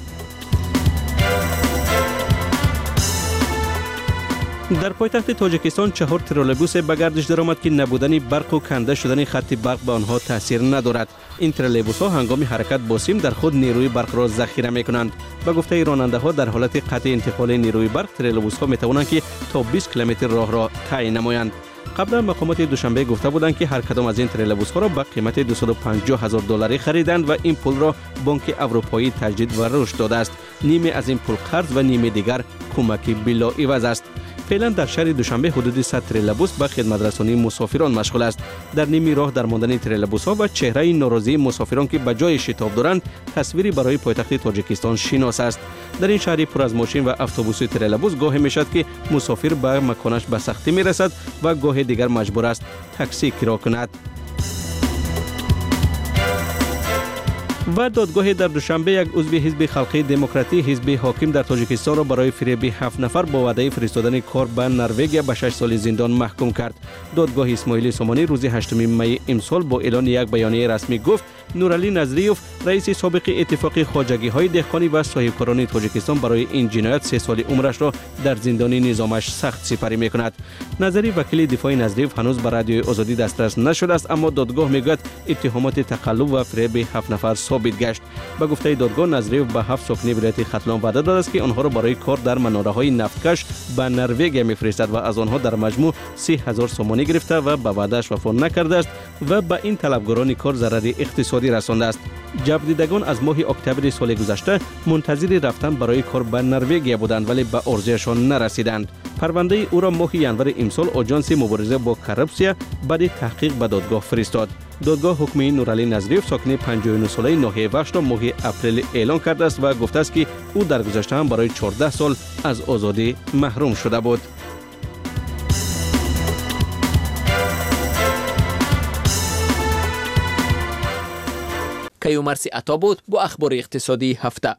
در پایتخت تاجیکستان 4 ترولبوس به گردش درآمد که نبودن برق و کنده شدن خط برق به آنها تاثیر ندارد. این ترولبوس ها هنگام حرکت با سیم در خود نیروی برق را ذخیره می کنند. به گفته راننده ها در حالت قطع انتقال نیروی برق ترولبوس ها می توانند که تا 20 کیلومتر راه را طی نمایند. قبلا مقامات دوشنبه گفته بودند که هر کدام از این ترولبوس ها را به قیمت $250,000 خریدند و این پول را بانک اروپایی تجدید و رشد داده است. نیمه از این پول قرض و نیمه دیگر کمک بلا عوض است. فعلا در شهر دوشنبه حدود 100 تریلبوس به خدمترسانی مسافران مشغول است. در نیمی راه درماندن تریلبوس‌ها و چهره ناراضی مسافران که به جای شتاب دارند تصویری برای پایتخت تاجیکستان شناس است. در این شهری پر از ماشین و اتوبوس تریلبوس گاهی میشد که مسافر به مکانش به سختی میرسد و گاه دیگر مجبور است تاکسی کرایه کند. و دادگاه در دوشنبه یک عضو حزب خلقی دموکراتی حزب حاکم در تاجیکستان را برای فریب 7 نفر با وعده فرستادن کار به نروژ به 6 سال زندان محکوم کرد. دادگاه اسماعیل سامانی روز 8 می امسال با اعلان یک بیانیه رسمی گفت نورعلی نظریوف رئیس سابق اتفاق خواجگی‌های دهقانی و صاحبکاران تاجیکستان برای این جنایت 3 سال عمرش را در زندان نظامش سخت سپری می‌کند. نظری وکیل دفاع نظریوف هنوز به رادیوی آزادی دسترس نشده است، اما دادگاه میگوید اتهامات تقلب و فریب 7 نفر ثابت گشت. به گفته دادگاه نظریوف به 7 ساکن ولایت ختلان وعده داده است که آنها را برای کار در مناره‌های نفتکش به نروژ می‌فرستد و از آنها در مجموع 30,000 سومانی گرفته و به وعده‌اش وفا نکرده است و به این طلبگاران کار ضرر اقتصادی رسانده است. جبردیدگان از ماه اکتبر سال گذشته منتظر رفتن برای کار به نروژ بودند ولی به عرضه‌شان نرسیدند. پرونده او را ماه ینور امسال آژانس مبارزه با کراپسیا بعد تحقیق به دادگاه فرستاد. دادگاه حکم نورعلی نظریوف ساکن 59 ساله ناحیه وخش را ماه اپریل اعلان کرده است و گفته است که او در گذشته هم برای 14 سال از آزادی محروم شده بود. کیومرثی عطا بود با اخبار اقتصادی هفته.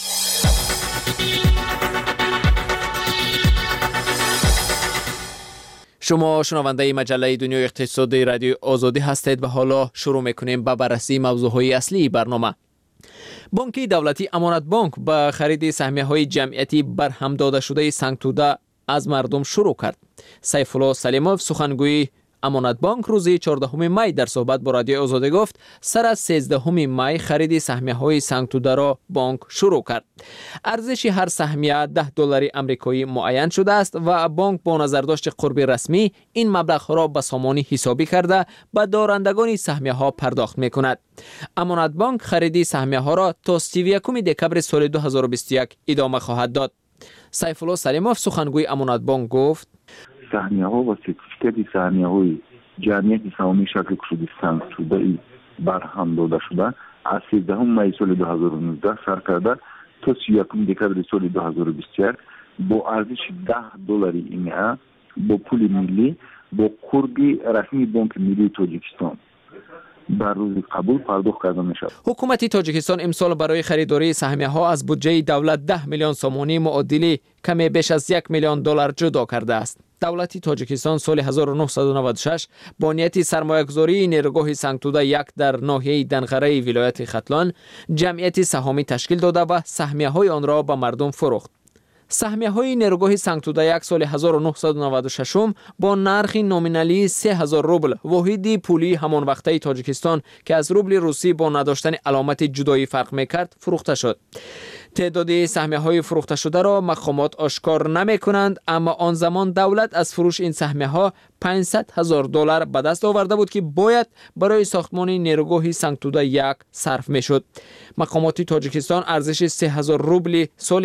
شما شنونده مجله دنیای اقتصادی رادیو آزادی هستید و حالا شروع میکنیم به بررسی موضوعهای اصلی برنامه. بانک دولتی امانت بانک به خرید سهمیه‌های جمعیتی برهم داده شده سنگ توده از مردم شروع کرد. سیف الله سلیموف سخنگوی امانت بانک روز 14 می در صحبت با رادیو آزادی گفت سر از 13 می خرید سهمیه‌های سنگ توده را بانک شروع کرد. ارزش هر سهمیه $10 آمریکایی معین شده است و بانک با نظرداشت قرب رسمی این مبلغ را به سامانی حسابی کرده به دارندگان سهمیه‌ها پرداخت می‌کند. امانت بانک خرید سهمیه‌ها را تا 31 دکمبر سال 2021 ادامه خواهد داد. سیف الله سلیموف سخنگوی امانت بانک گفت سهمیه‌ها و سرتیفیکات سهمیه‌های جمعیت سهامی شکل کشیده سنگ توده برهم داده شده از 13 می سال 2019 سر کرده تا 31 دکمبر سال 2021 با ارزش $10 ایمه با پول ملی با قرب رسمی بانک ملی تاجیکستان بر روز قبول پرداخت کرده می شود. حکومت تاجیکستان امسال برای خریداری سهمیه‌ها از بودجه دولت 10 میلیون سومانی معادل کمی بیش از $1 میلیون جدا کرده است. دولت تاجیکستان سال 1996 با نیت سرمایه‌گذاری نیروگاه سنگ توده 1 در ناحیه دنغره ولایت ختلان جمعیت سهامی تشکیل داده و سهمیه‌های آن را به مردم فروخت. سهمیه‌های نیروگاه سنگ توده 1 سال 1996 با نرخ نومینالی 3000 روبل واحد پولی همان وقته تاجیکستان که از روبل روسی با نداشتن علامت جدایی فرق می‌کرد فروخته شد. تعداد سهمیه‌های فروخته شده را مقامات آشکار نمی‌کنند، اما آن زمان دولت از فروش این سهمیه‌ها $500,000 به دست آورده بود که باید برای ساختمان نیروگاه سنگ توده 1 صرف می‌شد. مقامات تاجیکستان ارزش 3000 روبل سال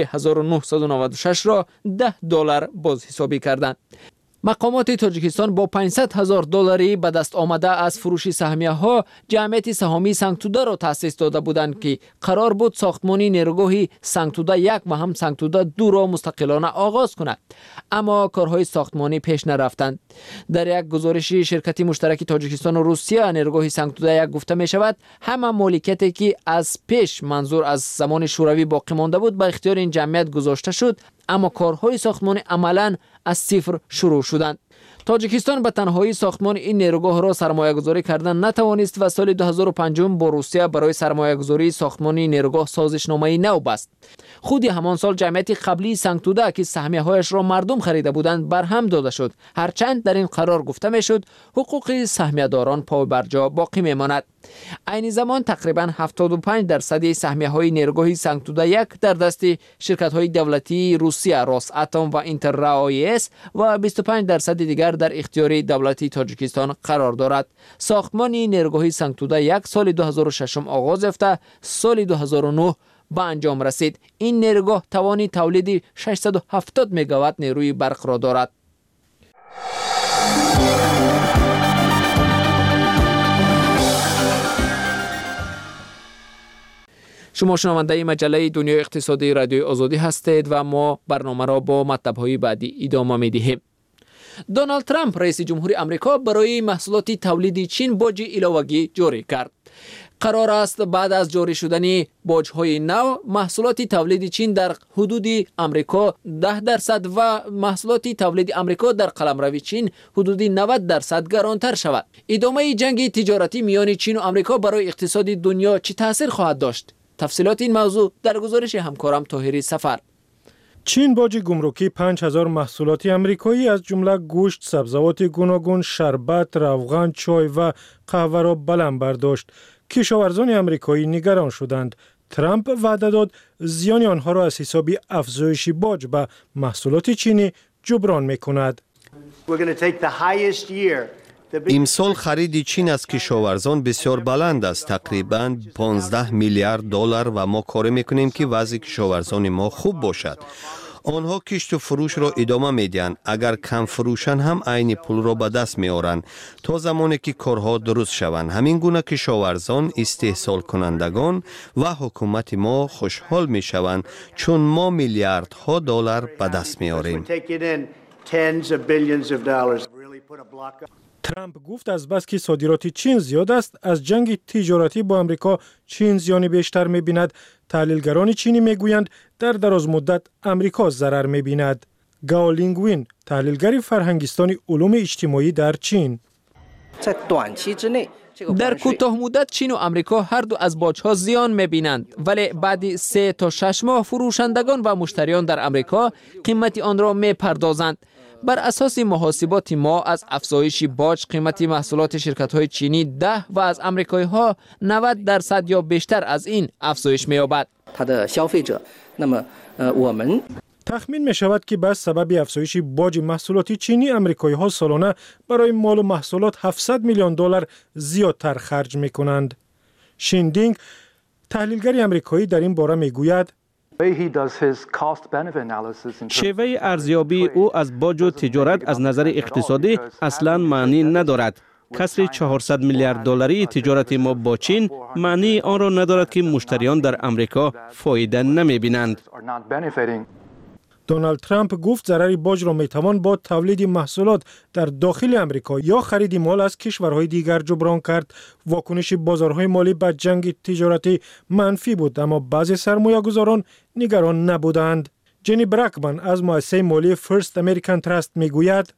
1996 را $10 بازحسابی کردند. مقامات تاجیکستان با $500,000 به دست آمده از فروش سهمیه‌ها جمعیت سهامی سنگ توده را تأسیس داده بودند که قرار بود ساختمان نیروگاه سنگ توده 1 و هم سنگ توده 2 را مستقلانه آغاز کند، اما کارهای ساختمانی پیش نرفتند. در یک گزارش شرکت مشترک تاجیکستان و روسیه نیروگاه سنگ توده 1 گفته می شود همه مالکیتی که از پیش منظور از زمان شوروی باقی مانده بود به اختیار این جمعیت گذاشته شد، اما کارهای ساختمانی عملاً از صفر شروع شدند. تاجیکستان به تنهایی ساختمان این نیروگاه را سرمایه‌گذاری کردن نتوانست و سال 2005 با روسیه برای سرمایه‌گذاری ساختمان نیروگاه سازشنامه نو بست. خود همان سال جمعیت قبلی سنگ توده که سهمیه‌هایش را مردم خریده بودند برهم داده شد، هرچند در این قرار گفته میشد حقوق سهمیه‌داران پای بر جا باقی میماند. عین زمان تقریبا 75% سهمیه‌های نیروگاه سنگ توده 1 در دست شرکت‌های دولتی روسیه روساتم و اینترراایس و 25% دیگر در اختیار دولتی تاجیکستان قرار دارد. ساختمان نیروگاه سنگ توده 1 سال 2006 آغاز یافته سال 2009 به انجام رسید. این نیروگاه توان تولید 670 مگاوات نیروی برق را دارد. شما شنونده مجله دنیای اقتصادی رادیوی آزادی هستید و ما برنامه را با مطلب‌های بعدی ادامه می‌دهیم. دونالد ترامپ رئیس جمهوری آمریکا برای محصولات تولیدی چین باج علاوه‌ای جاری کرد. قرار است بعد از جاری شدن باج‌های نو محصولات تولید چین در حدود آمریکا 10% و محصولات تولید آمریکا در قلمرو چین حدود 90% گرانتر شود. ادامه جنگ تجارتی میان چین و آمریکا برای اقتصاد دنیا چه تاثیر خواهد داشت؟ تفصیلات این موضوع در گزارش همکارم طاهری سفر. چین باج گمرکی 5000 محصولات آمریکایی از جمله گوشت، سبزیجات گوناگون، شربت، روغن، چای و قهوه را بلند برداشت. کشاورزان آمریکایی نگران شدند. ترامپ وعده داد زیان آنها را از حساب افزایش باج به محصولات چینی جبران می‌کند. امسال خرید چین از کشاورزان بسیار بلند است، تقریباً 15 میلیارد دلار و ما کار میکنیم که وضع کشاورزان ما خوب باشد. آنها کشت و فروش را ادامه میدهند. اگر کم فروشن هم عین پول را به دست میارند تا زمانی که کارها درست شوند. همین گونه کشاورزان، استحصال کنندگان و حکومت ما خوشحال میشوند چون ما میلیاردها دلار به دست میاریم. ترامپ گفت از بس که صادرات چین زیاد است، از جنگ تجارتی با آمریکا چین زیان بیشتر می‌بیند. تحلیلگران چینی میگویند در دراز مدت آمریکا ضرر می‌بیند. گاو لینگوین، تحلیلگر فرهنگستان علوم اجتماعی در چین: در کوتاه مدت چین و آمریکا هر دو از باج‌ها زیان می‌بینند، ولی بعد 3 تا 6 ماه فروشندگان و مشتریان در آمریکا قیمت آن را می‌پردازند. بر اساس محاسبات ما از افزایش باج قیمت محصولات شرکت‌های چینی 10 و از آمریکایی‌ها 90% یا بیشتر از این افزایش می‌یابد. تخمین می شود که بس سبب افزایش باج محصولات چینی آمریکایی‌ها سالانه برای مال و محصولات 700 میلیون دلار زیادتر خرج می کنند. شیندینگ، تحلیلگر آمریکایی، در این باره می گوید شیوه ارزیابی او از باج و تجارت از نظر اقتصادی اصلا معنی ندارد. کسر 400 میلیارد دلاری تجارت ما با چین معنی آن را ندارد که مشتریان در آمریکا فایده نمی بینند. دونالد ترامپ گفت ضرر باج را میتوان با تولید محصولات در داخل آمریکا یا خرید مال از کشورهای دیگر جبران کرد. واکنش بازارهای مالی به جنگ تجارتی منفی بود، اما بعضی سرمایه‌گذاران نگران نبودند. جنی برکمن از مؤسسه مالی فرست امریکن تراست میگوید: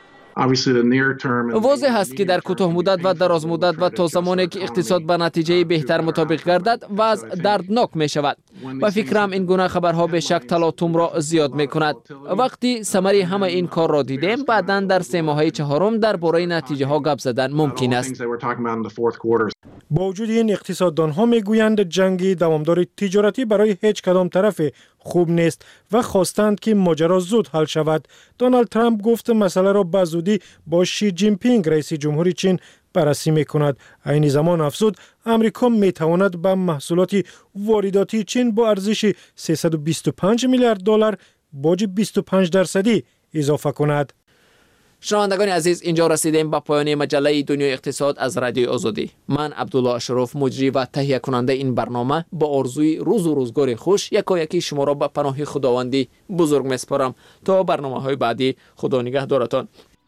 واضح است که در کوتاه مدت و دراز مدت و تا زمانی که اقتصاد به نتیجه بهتر مطابق گردد وضع دردناک می شود و فکرم این گونه خبرها به شک تلاطم را زیاد می کند. وقتی ثمره همه این کار را دیدیم، بعداً در 3 ماهه چهارم درباره نتیجه ها گپ زدن ممکن است. با وجود این، اقتصاددان ها میگویند جنگ دوامدار تجارتی برای هیچ کدام طرف خوب نیست و خواستند که ماجرا زود حل شود. دونالد ترامپ گفت مسئله را به زودی با شی جین پینگ رئیس جمهوری چین بررسی میکند. عین زمان افزود آمریکا میتواند به محصولات وارداتی چین با ارزش 325 میلیارد دلار باج 25% اضافه کند. شنوندگان عزیز، اینجا رسیدیم به پایان مجله دنیای اقتصاد از رادیو آزادی. من عبدالله اشرف، مجری و تهیه کننده این برنامه، با آرزوی روز و روزگار خوش یکی شما را به پناه خداوندی بزرگ میسپارم. تا برنامه‌های بعدی، خدا نگهدارتان.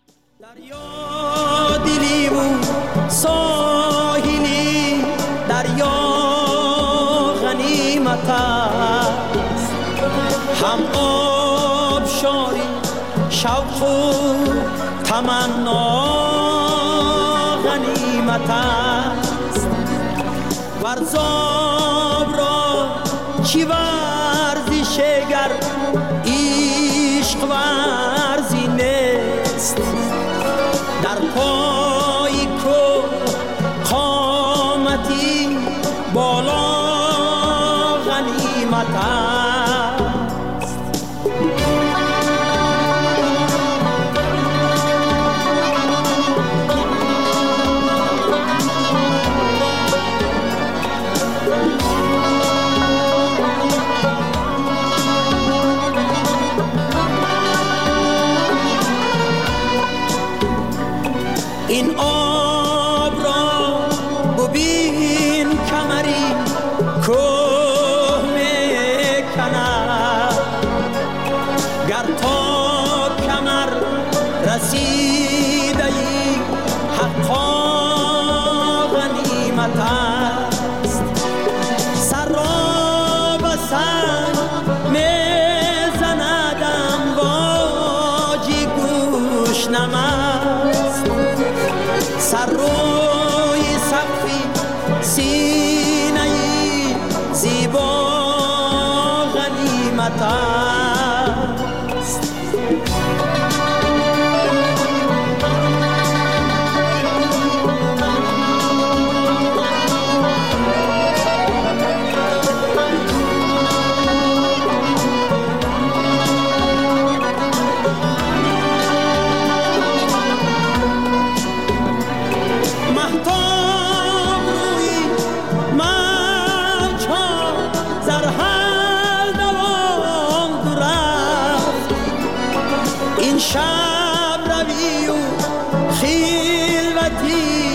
دریا دلی و ساحلی، دریا غنیمت است، هم آب شاری شوق و تمنا غنیمت است. ورزاب را چی ورزش گر عشق ورزی نیست، در پای کو قامتی بالا غنیمت است. غنیمت است سر را به سنگ میزندم واجی گوش نمست سر روی سقفی سینه زیبا غنیمت است شب روی و خلوتی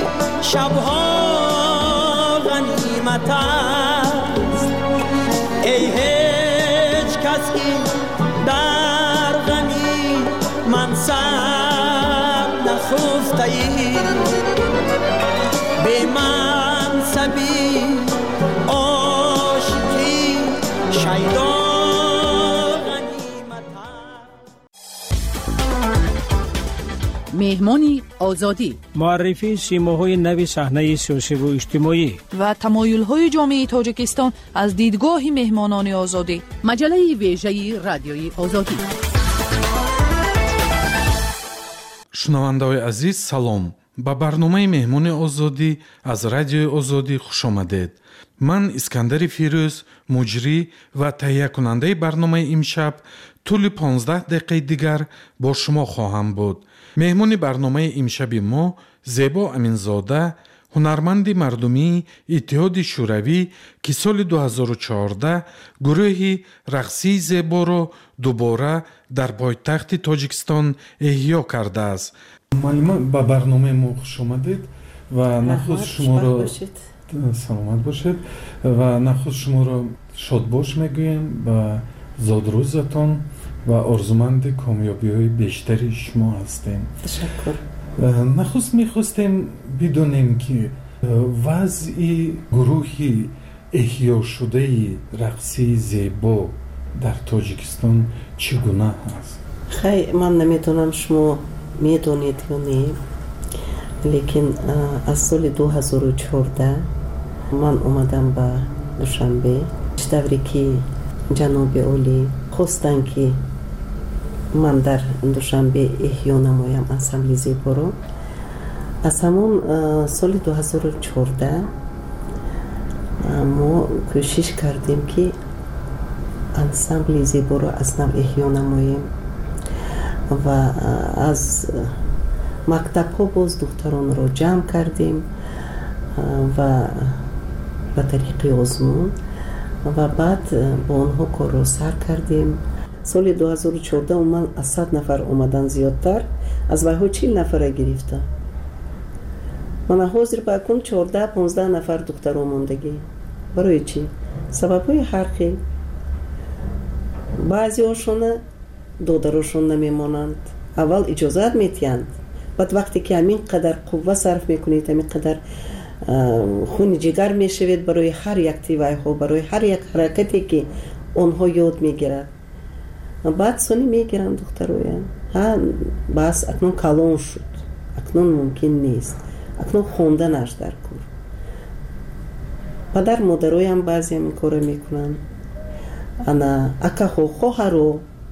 شبها غنیمت است ای هیچ کس که در غمی منصب نخفته ای به منصبی عاشقی شیدا مهمانی آزادی معرفی سیماهای نو صحنه سیاسی و اجتماعی و تمایل‌های جامعه تاجیکستان از دیدگاه مهمانان آزادی مجله ویژه رادیوی آزادی шунавандаҳои азиз салом ба барномаи меҳмони озодӣ аз радиои озодӣ хушомадед. ман искандари фирӯз муҷрӣ ва таҳиякунандаи барномаи имшаб тӯли 15 дақиқаи дигар бо шумо хоҳам буд. меҳмони барномаи имшаби мо зебо аминзода, ҳунарманди мардумии иттиҳоди шӯравӣ ки соли 2014 гурӯҳи рақсии зеборо дубора дар пойтахти тоҷикистон эҳё кардааст. маълума ба барномаи мо хушомадед ва нахуст шуморо саломат бошед ва нахуст шуморо шодбош мегӯем ба зодрӯзатон ва орзуманди комёбиҳои бештари шумо ҳастем. ташаккур. нахуст мехостем бидонем ки вазъи гурӯҳи эҳёшудаи рақсии зебо дар тоҷикистон чӣ гуна ҳаст? хай ман наметавонам шумо медонед ё не, лекин аз соли 2014 ман омадам ба душанбе давре ки ҷаноби олӣ хостанд ки ман дар душанбе эҳё намоям ансамбли зеборо. аз ҳамон соли 2014 мо кӯшиш кардем ки ансамбли зеборо аз нав эҳё намоем ва аз мактабҳо боз духтаронро ҷамъ кардем ва ба тариқи озмун ва баъд бо онҳо корро сар кардем. соли 2014 умуман аз 100 нафар омадан зиёдтар, аз вайҳо 40 нафара гирифта. мана ҳозир ба акун 14-15 нафар духтаро мондагӣ. барои чӣ? сабабҳои ҳар хел. баъзеҳошона додарошон намемонанд, аввал иҷозат метиҳанд, баъд вақте ки ҳамин қадар қувва сарф мекунед, ҳамин қадар хуни ҷигар мешавед барои ҳар як тивайҳо, барои ҳар як ҳаракате ки онҳо ёд мегирад, баъд сони мегиранд духтароям. бас акнун калон шуд, акнун мумкин нест, акнун хонданаш дар кор. падар модароям баъзе ҳамин кора мекунанд. ана акаҳо хоҳаро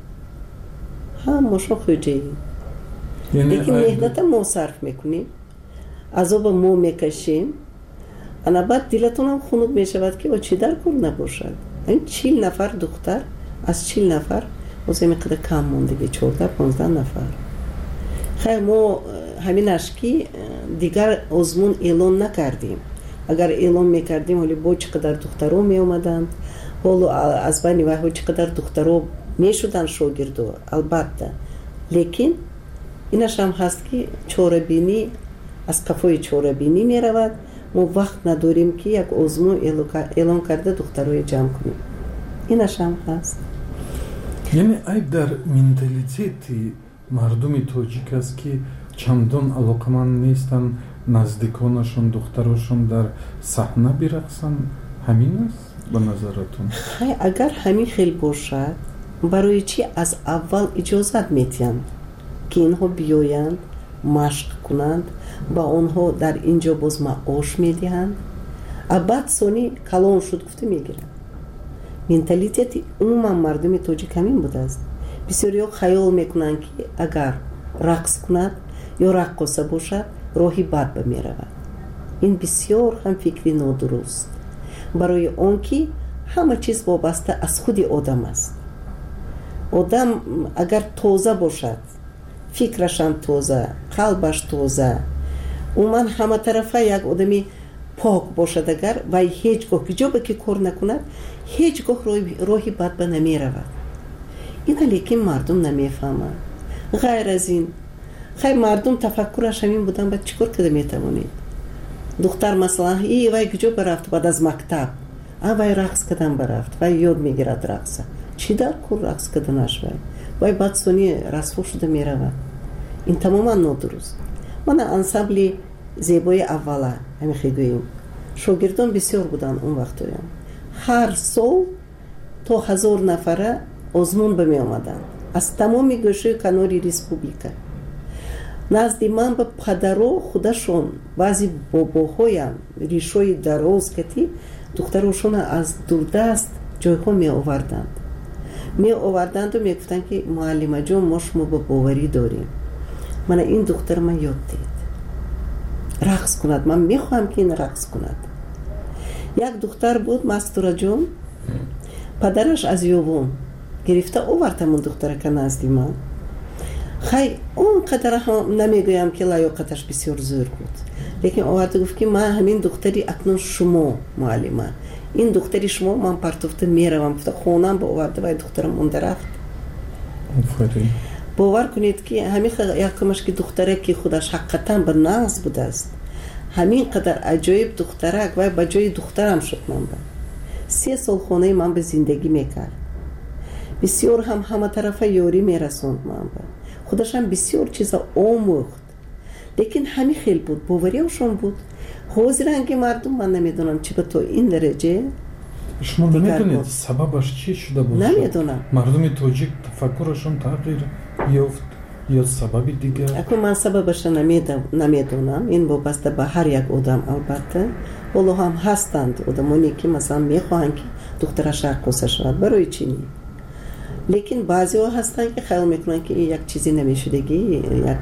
мошон хуҷаи лекин меҳната мо сарф мекунем, азоба мо мекашем. ана баъд дилатонам хунук мешавад ки чӣ дар кор набошад. ин 40 нафар духтар аз 40 нафар боз ҳамин қадар кам мондагӣ, 14-15 нафар. хайр мо ҳаминаш ки дигар озмун эълон накардем. агар эълон мекардем ҳоли бо чӣ қадар духтаро меомаданд, ҳоло аз байни вайҳо чӣ қадар духтаро мешуданд шогирдо, албатта. лекин инаш ҳам ҳаст ки чорабинӣ аз қафои чорабинӣ меравад. мо вақт надорем ки як озмун эълон карда духтарои ҷамъ кунем. инаш ҳам ҳаст. яъне айб дар менталитети мардуми тоҷик аст ки чандон алоқаманд нестанд наздиконашон духтарошон дар саҳна бирақсанд ҳамин аст ба назаратон? агар ҳамин хел бошад барои чӣ аз аввал иҷозат медиҳанд ки инҳо биёянд машқ кунанд ба онҳо дар инҷо боз маош медиҳанд абад сони калон шуд гуфта мегиранд. менталитети умуман мардуми тоҷик ҳамин будааст. бисёриҳо хаёл мекунанд ки агар рақс кунад ё раққоса бошад роҳи бад ба меравад. ин бисёр ҳам фикри нодуруст, барои он ки ҳама чиз вобаста аз худи одам аст. одам агар тоза бошад, фикрашам тоза, қалбаш тоза, умуман ҳаматарафа як одами пок бошад, агар вай ҳеҷ гоҳ ҷоба ки кор накунад ҳеҷ гоҳ роҳи бад ба намеравад. ина лекин мардум намефаҳмад. ғайр аз ин хай мардум тафаккураш ҳамин будан баъд чӣ кор карда метавонед? духтар масалан вай куҷо барафт баъд аз мактаб? вай рақс кардан барафт, вай ёд мегирад рақса. чӣ дар кор рақс карданаш вай баъд сони расво шуда меравад. ин тамоман нодуруст. мана ансамбли зебои аввала ҳамихе гӯем шогирдон бисёр буданд он вақтоям. ҳар сол то 1000 нафара озмун ба меомаданд аз тамоми гӯшаи канори республика. назди ман ба падаро худашон баъзи бобоҳоям ришои дароз кати духтарошона аз дурдаст ҷойҳо меоварданду мегуфтанд ки муаллимаҷон мо шумо ба боварӣ дорем. мана ин духтар ман ёд дид рақс кунад, ман мехоҳам ки ин рақс кунад. як духтар буд Мастураҷон, падараш аз ёвон гирифта овард ҳамон духтарака назди ман. хай он қадар намегӯям ки лаёқаташ бисёр зӯр буд, лекин оварда гуфт ки ман ҳамин духтари акнун шумо муаллима, ин духтари шумо ман партофта меравам. гуфта хонам ба оварда вай духтарам монда рафт. бовар кунед ки ҳамин якамаш ки духтаре ки худаш ҳақиқатан ба нағз будааст, ҳамин қадар аҷоиб духтарак вай ба ҷои духтарам шуд. ман ба 3 сол хонаи ман ба зиндагӣ мекард. бисёр ҳам ҳаматарафа ёрӣ мерасонд. ман ба худашам бисёр чиза омӯхт, лекин ҳамин хел буд, бовариашон буд. ҳозиран ки мардум ман намедонам чӣ ба то ин дараҷа. шумо намедонед сабабаш чӣ шуда бошад? намедонам. мардуми тоҷик тафаккурашон тағйир ёфт ё сабаби дигар? акун ман сабабаша намедонам. ин вобаста ба ҳар як одам албатта. ҳоло ҳам ҳастанд одамоне ки масалан мехоҳанд ки духтараш раққоса шавад. барои чӣ не? лекин баъзеҳо ҳастанд ки хаёл мекунанд ки ин як чизи намешудагӣ, як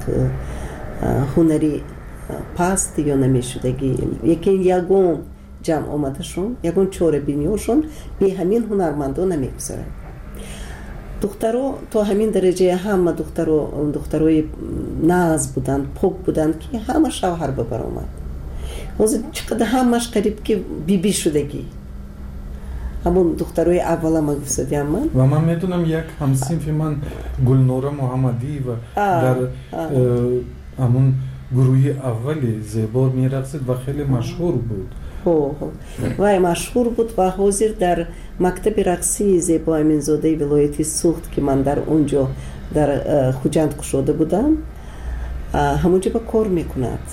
ҳунари паст ё намешудагӣ. лекин ягон ҷамъ омадашон, ягон чорабиниёшон бе ҳамин ҳунармандон намегузарад. духтаро то ҳамин дараҷаи ҳама духтарои нағз буданд, пок буданд ки ҳама шавҳар бабаромад. ҳозир чӣ қадар ҳамаш қариб ки биби шудагӣ. ҳамон духтарои аввала ман гуфтадиам ман. ва ман медонам як ҳамсинфи ман Гулнора Муҳаммадиева дар ҳамон гурӯҳи аввали зебо мерақсид ва хеле машҳур буд. вай машҳур буд ва ҳозир дар мактаби рақсии Зебо Аминзодаи вилояти Суғд ки ман дар он ҷо дар хуҷанд кушода будам, ҳамон ҷо ба кор мекунад.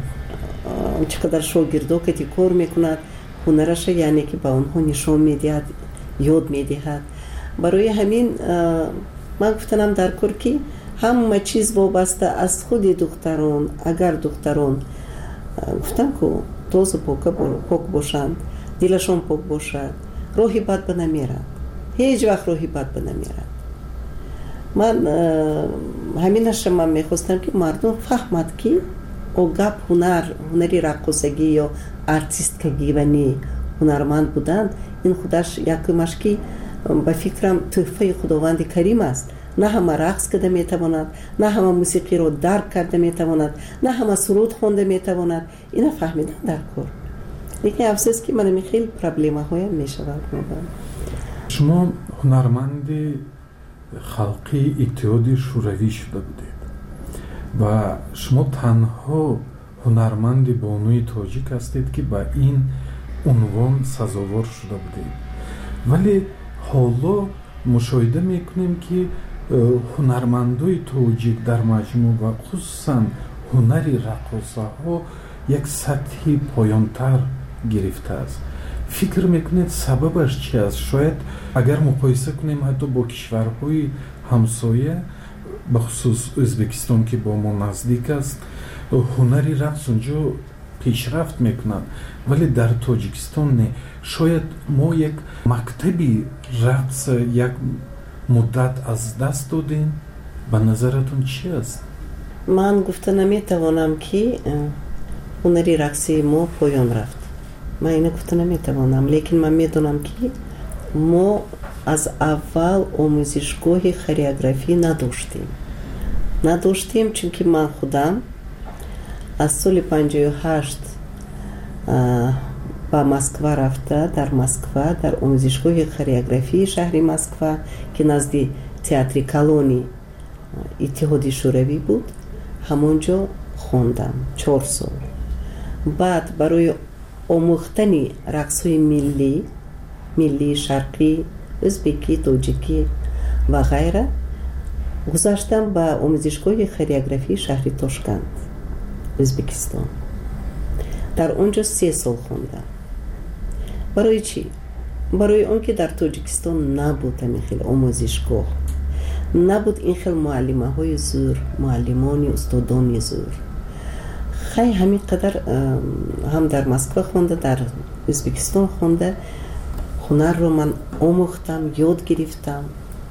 чӣ қадар шогирдо кати кор мекунад, ҳунараша яъне ки ба онҳо нишон медиҳад, ёд медиҳад. барои ҳамин ман гуфтанам дар кор ки ҳама чиз вобаста аз худи духтарон. агар духтарон гуфтам ку тоза пок бошанд, дилашон пок бошад, роҳи бад ба намерад, ҳеҷ вақт роҳи бад ба намерад. ман ҳаминаша ман мехостам ки мардум фаҳмад ки огап ҳунари раққосагӣ ё артисткагӣ ва не ҳунарманд будан ин худаш якумаш ки ба фикрам тӯҳфаи худованди карим аст. на ҳама рақс карда метавонад, на ҳама мусиқиро дарк карда метавонад, на ҳама суруд хонда метавонад. ина фаҳмидан дар кор. лекин афсӯс ки манами хеле проблемаҳоям мешавад. шумо ҳунарманди халқии иттиҳоди шӯравӣ шуда будед ва шумо танҳо ҳунарманди бонуи тоҷик ҳастед ки ба ин унвон сазовор шуда будед. вале ҳоло мушоҳида мекунем ки ҳунармандои тоҷик дар маҷмӯъ ва хусусан ҳунари раққосаҳо یک سطحی پایانتر گرفته است. فکر میکنید سببش چی است؟ شاید اگر مقایسه کنیم حتی با کشورهای همسایه بخصوص ازبکستان که با ما نزدیک است، هنری رقص اونجا پیشرفت میکنند ولی در تاجیکستان نه. شاید ما یک مکتبی رقص یک مدت از دست دادیم. به نظرتون چی است؟ من گفته نمیتوانم که هنری رقصی ما پایان رفت. من اینو گفته نمیتوانم، لیکن من میدونم که ما از اول آموزشگاه خореوگرافی نداشتیم چون که من خودم از سال 58 با مسکو رفته، در مسکو در آموزشگاه خореوگرافی شهر مسکو که نزد تئاتر کلونی اتحادیه شوروی بود، همونجا خوندم 4 سال. بعد برای آموختن رقص‌های ملی شرقی، ازبکی، تاجیکی و غیره گذاشتم به آموزشگاه خореوگرافی شهر تاشکند، ازبکستان. در اونجا 3 سال خوندم. برای چی؟ برای اون که در تاجیکستان نبود این خیلی آموزشگاه، نبود این خیلی معلمه های زور، معلمانی استادانی زور. خیلی همین قدر هم در مسکو خونده، در ازبکستان خونده، هنر رو من آموختم، یاد گرفتم.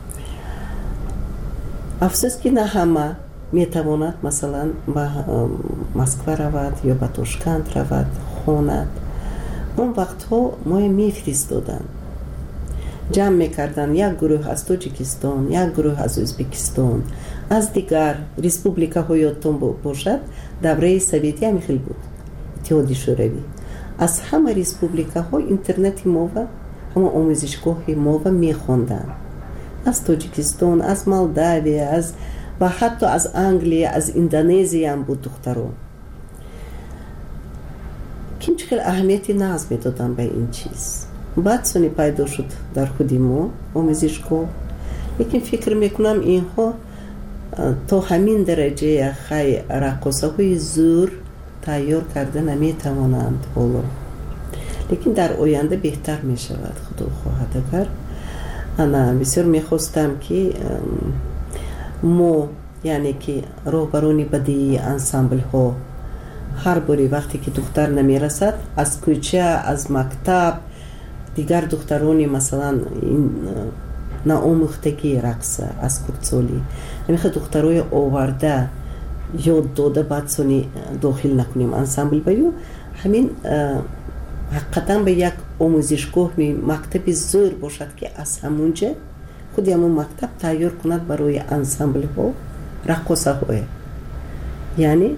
افسوس که نه همه میتواند مثلا به مسکو رود یا به تاشکند رود خوند. اون وقت ها ما میفرستادن، جمع میکردن، یک گروه از تاجیکستان، یک گروه از ازبکستان، از دیگر ریسپوبلیکا های یادتون باشد دوره سوویتی هم خیلی بود، اتحادیه شوروی. از همه ریسپوبلیکا ها اینترنت ما و همه آموزشگاه ما و میخوندن، از تاجیکستان، از مالداوی، و حتی از انگلیه، از اندونزیا هم بود دختران. که خیلی اهمیتی نظر میدادن به این چیز. بعد سونی پیدا شد در خودی ما آموزشگاه، لیکن فکر میکنم اینها تا همین درجه خیلی رقاصه های زور تیار کرده نمیتوانند حالا، لیکن در آینده بهتر میشود خدا خواهد. اگر انا بسیار میخواستم که ما یعنی که راهبران بدیعی انسامبل ها هر باری وقتی که دختر نمیرسد از کوچه، از مکتب، دیگر دخترانی مثلا این ناآموختگی رقص از کردسالی نمیخواد دخترای آورده یاد داده بعد سونی داخل نکنیم انسامبل بیو، همین حقیقتا به یک آموزشگاه مکتب زور باشد که از همونجا خود همون مکتب تیار کند برای انسامبل ها رقصه های، یعنی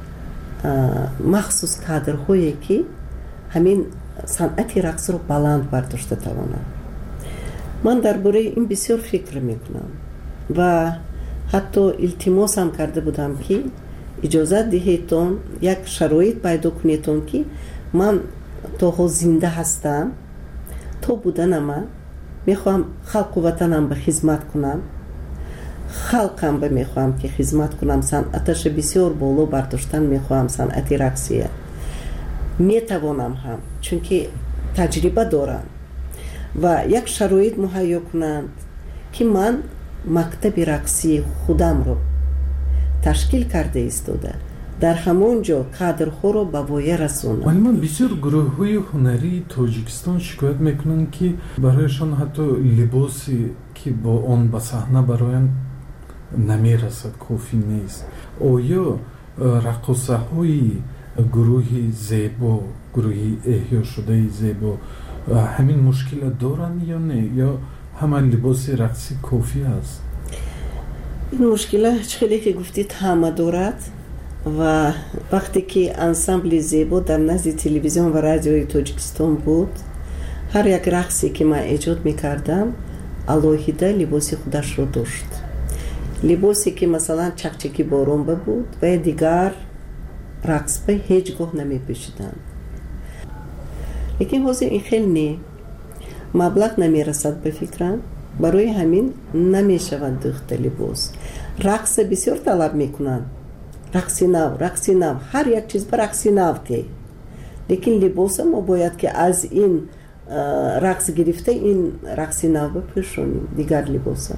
مخصوص کادرهایی که همین صنعت رقص رو بلند برداشته توانند. من درباره این بسیار فکر میکنم و حتی التماس هم کرده بودم که اجازه دهیتون یک شرایط پیدا کنیتون که من تا زنده هستم، تا بودنم میخوام خلق و وطنم به خدمت کنم، خلقم به میخوام که خدمت کنم، صنعتش بسیار بالا برداشتن میخوام، صنعت رقصیه میتوانم هم چون که تجربه دارم و یک شرایط مهیا کنند که من مکتب رقصی خودم رو تشکیل کرده ایستاده، در همونجا کادرها رو به وایه رسونم. ولی من بسیار گروه های هنری تاجیکستان شکایت میکنن که برایشان حتی لباسی که با آن به صحنه برایان نمیرسد، کافی نیست. آیا رقصه های گروه زیبا، گروه احیا شده زیبا همین مشکل دارن یا نه، یا همه لباس رقصی کافی است؟ این مشکل خیلی که گفتید همه دارد و وقتی که انسامبل زیبا در نزد تلویزیون و رادیوی تاجیکستان بود، هر یک رقصی که من ایجاد میکردم علاهیده لباسی خودش رو داشت. لباسی که مثلا چکچکی بارون بود و دیگر رقص به هیچگاه نمی پوشیدن. لیکن حاضر این خیلی نه، مبلغ نمی رسد به فکرم، برای همین نمی شوند دوخت لباس. رقص بسیار طلب می کنن، رقص نو هر یک چیز به رقص نو که لیکن لباس ما باید که از این رقص گرفته این رقص نو بپوشونیم دیگر لباس.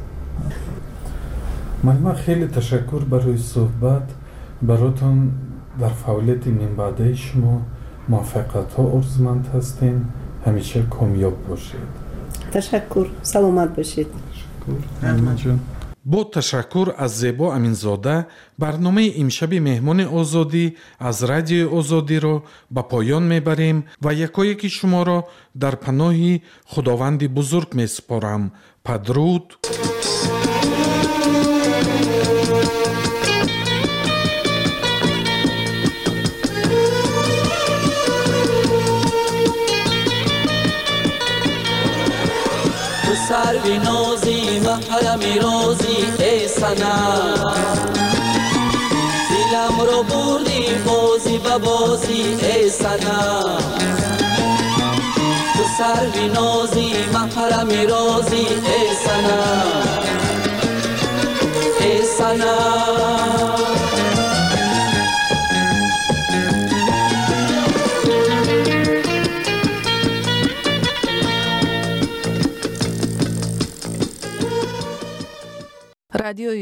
معلم خیلی تشکر برای صحبت براتون. در فعالیت نیم بعده شما موفقیت ها ارزمند هستین. همیشه کامیاب باشید. تشکر. سلامت باشید. تشکر. با تشکر از زیبا امینزاده برنامه امشب مهمان آزادی از رادیو آزادی را به پایان میبریم و یکایک شما را در پناه خداوند بزرگ میسپارم. پدرود. سروی نازی محرمی رازی ای سنم دلم رو بردی بازی و بازی ای سنم تو سروی نازی محرمی رازی ای سنم ای سنم. رادیوی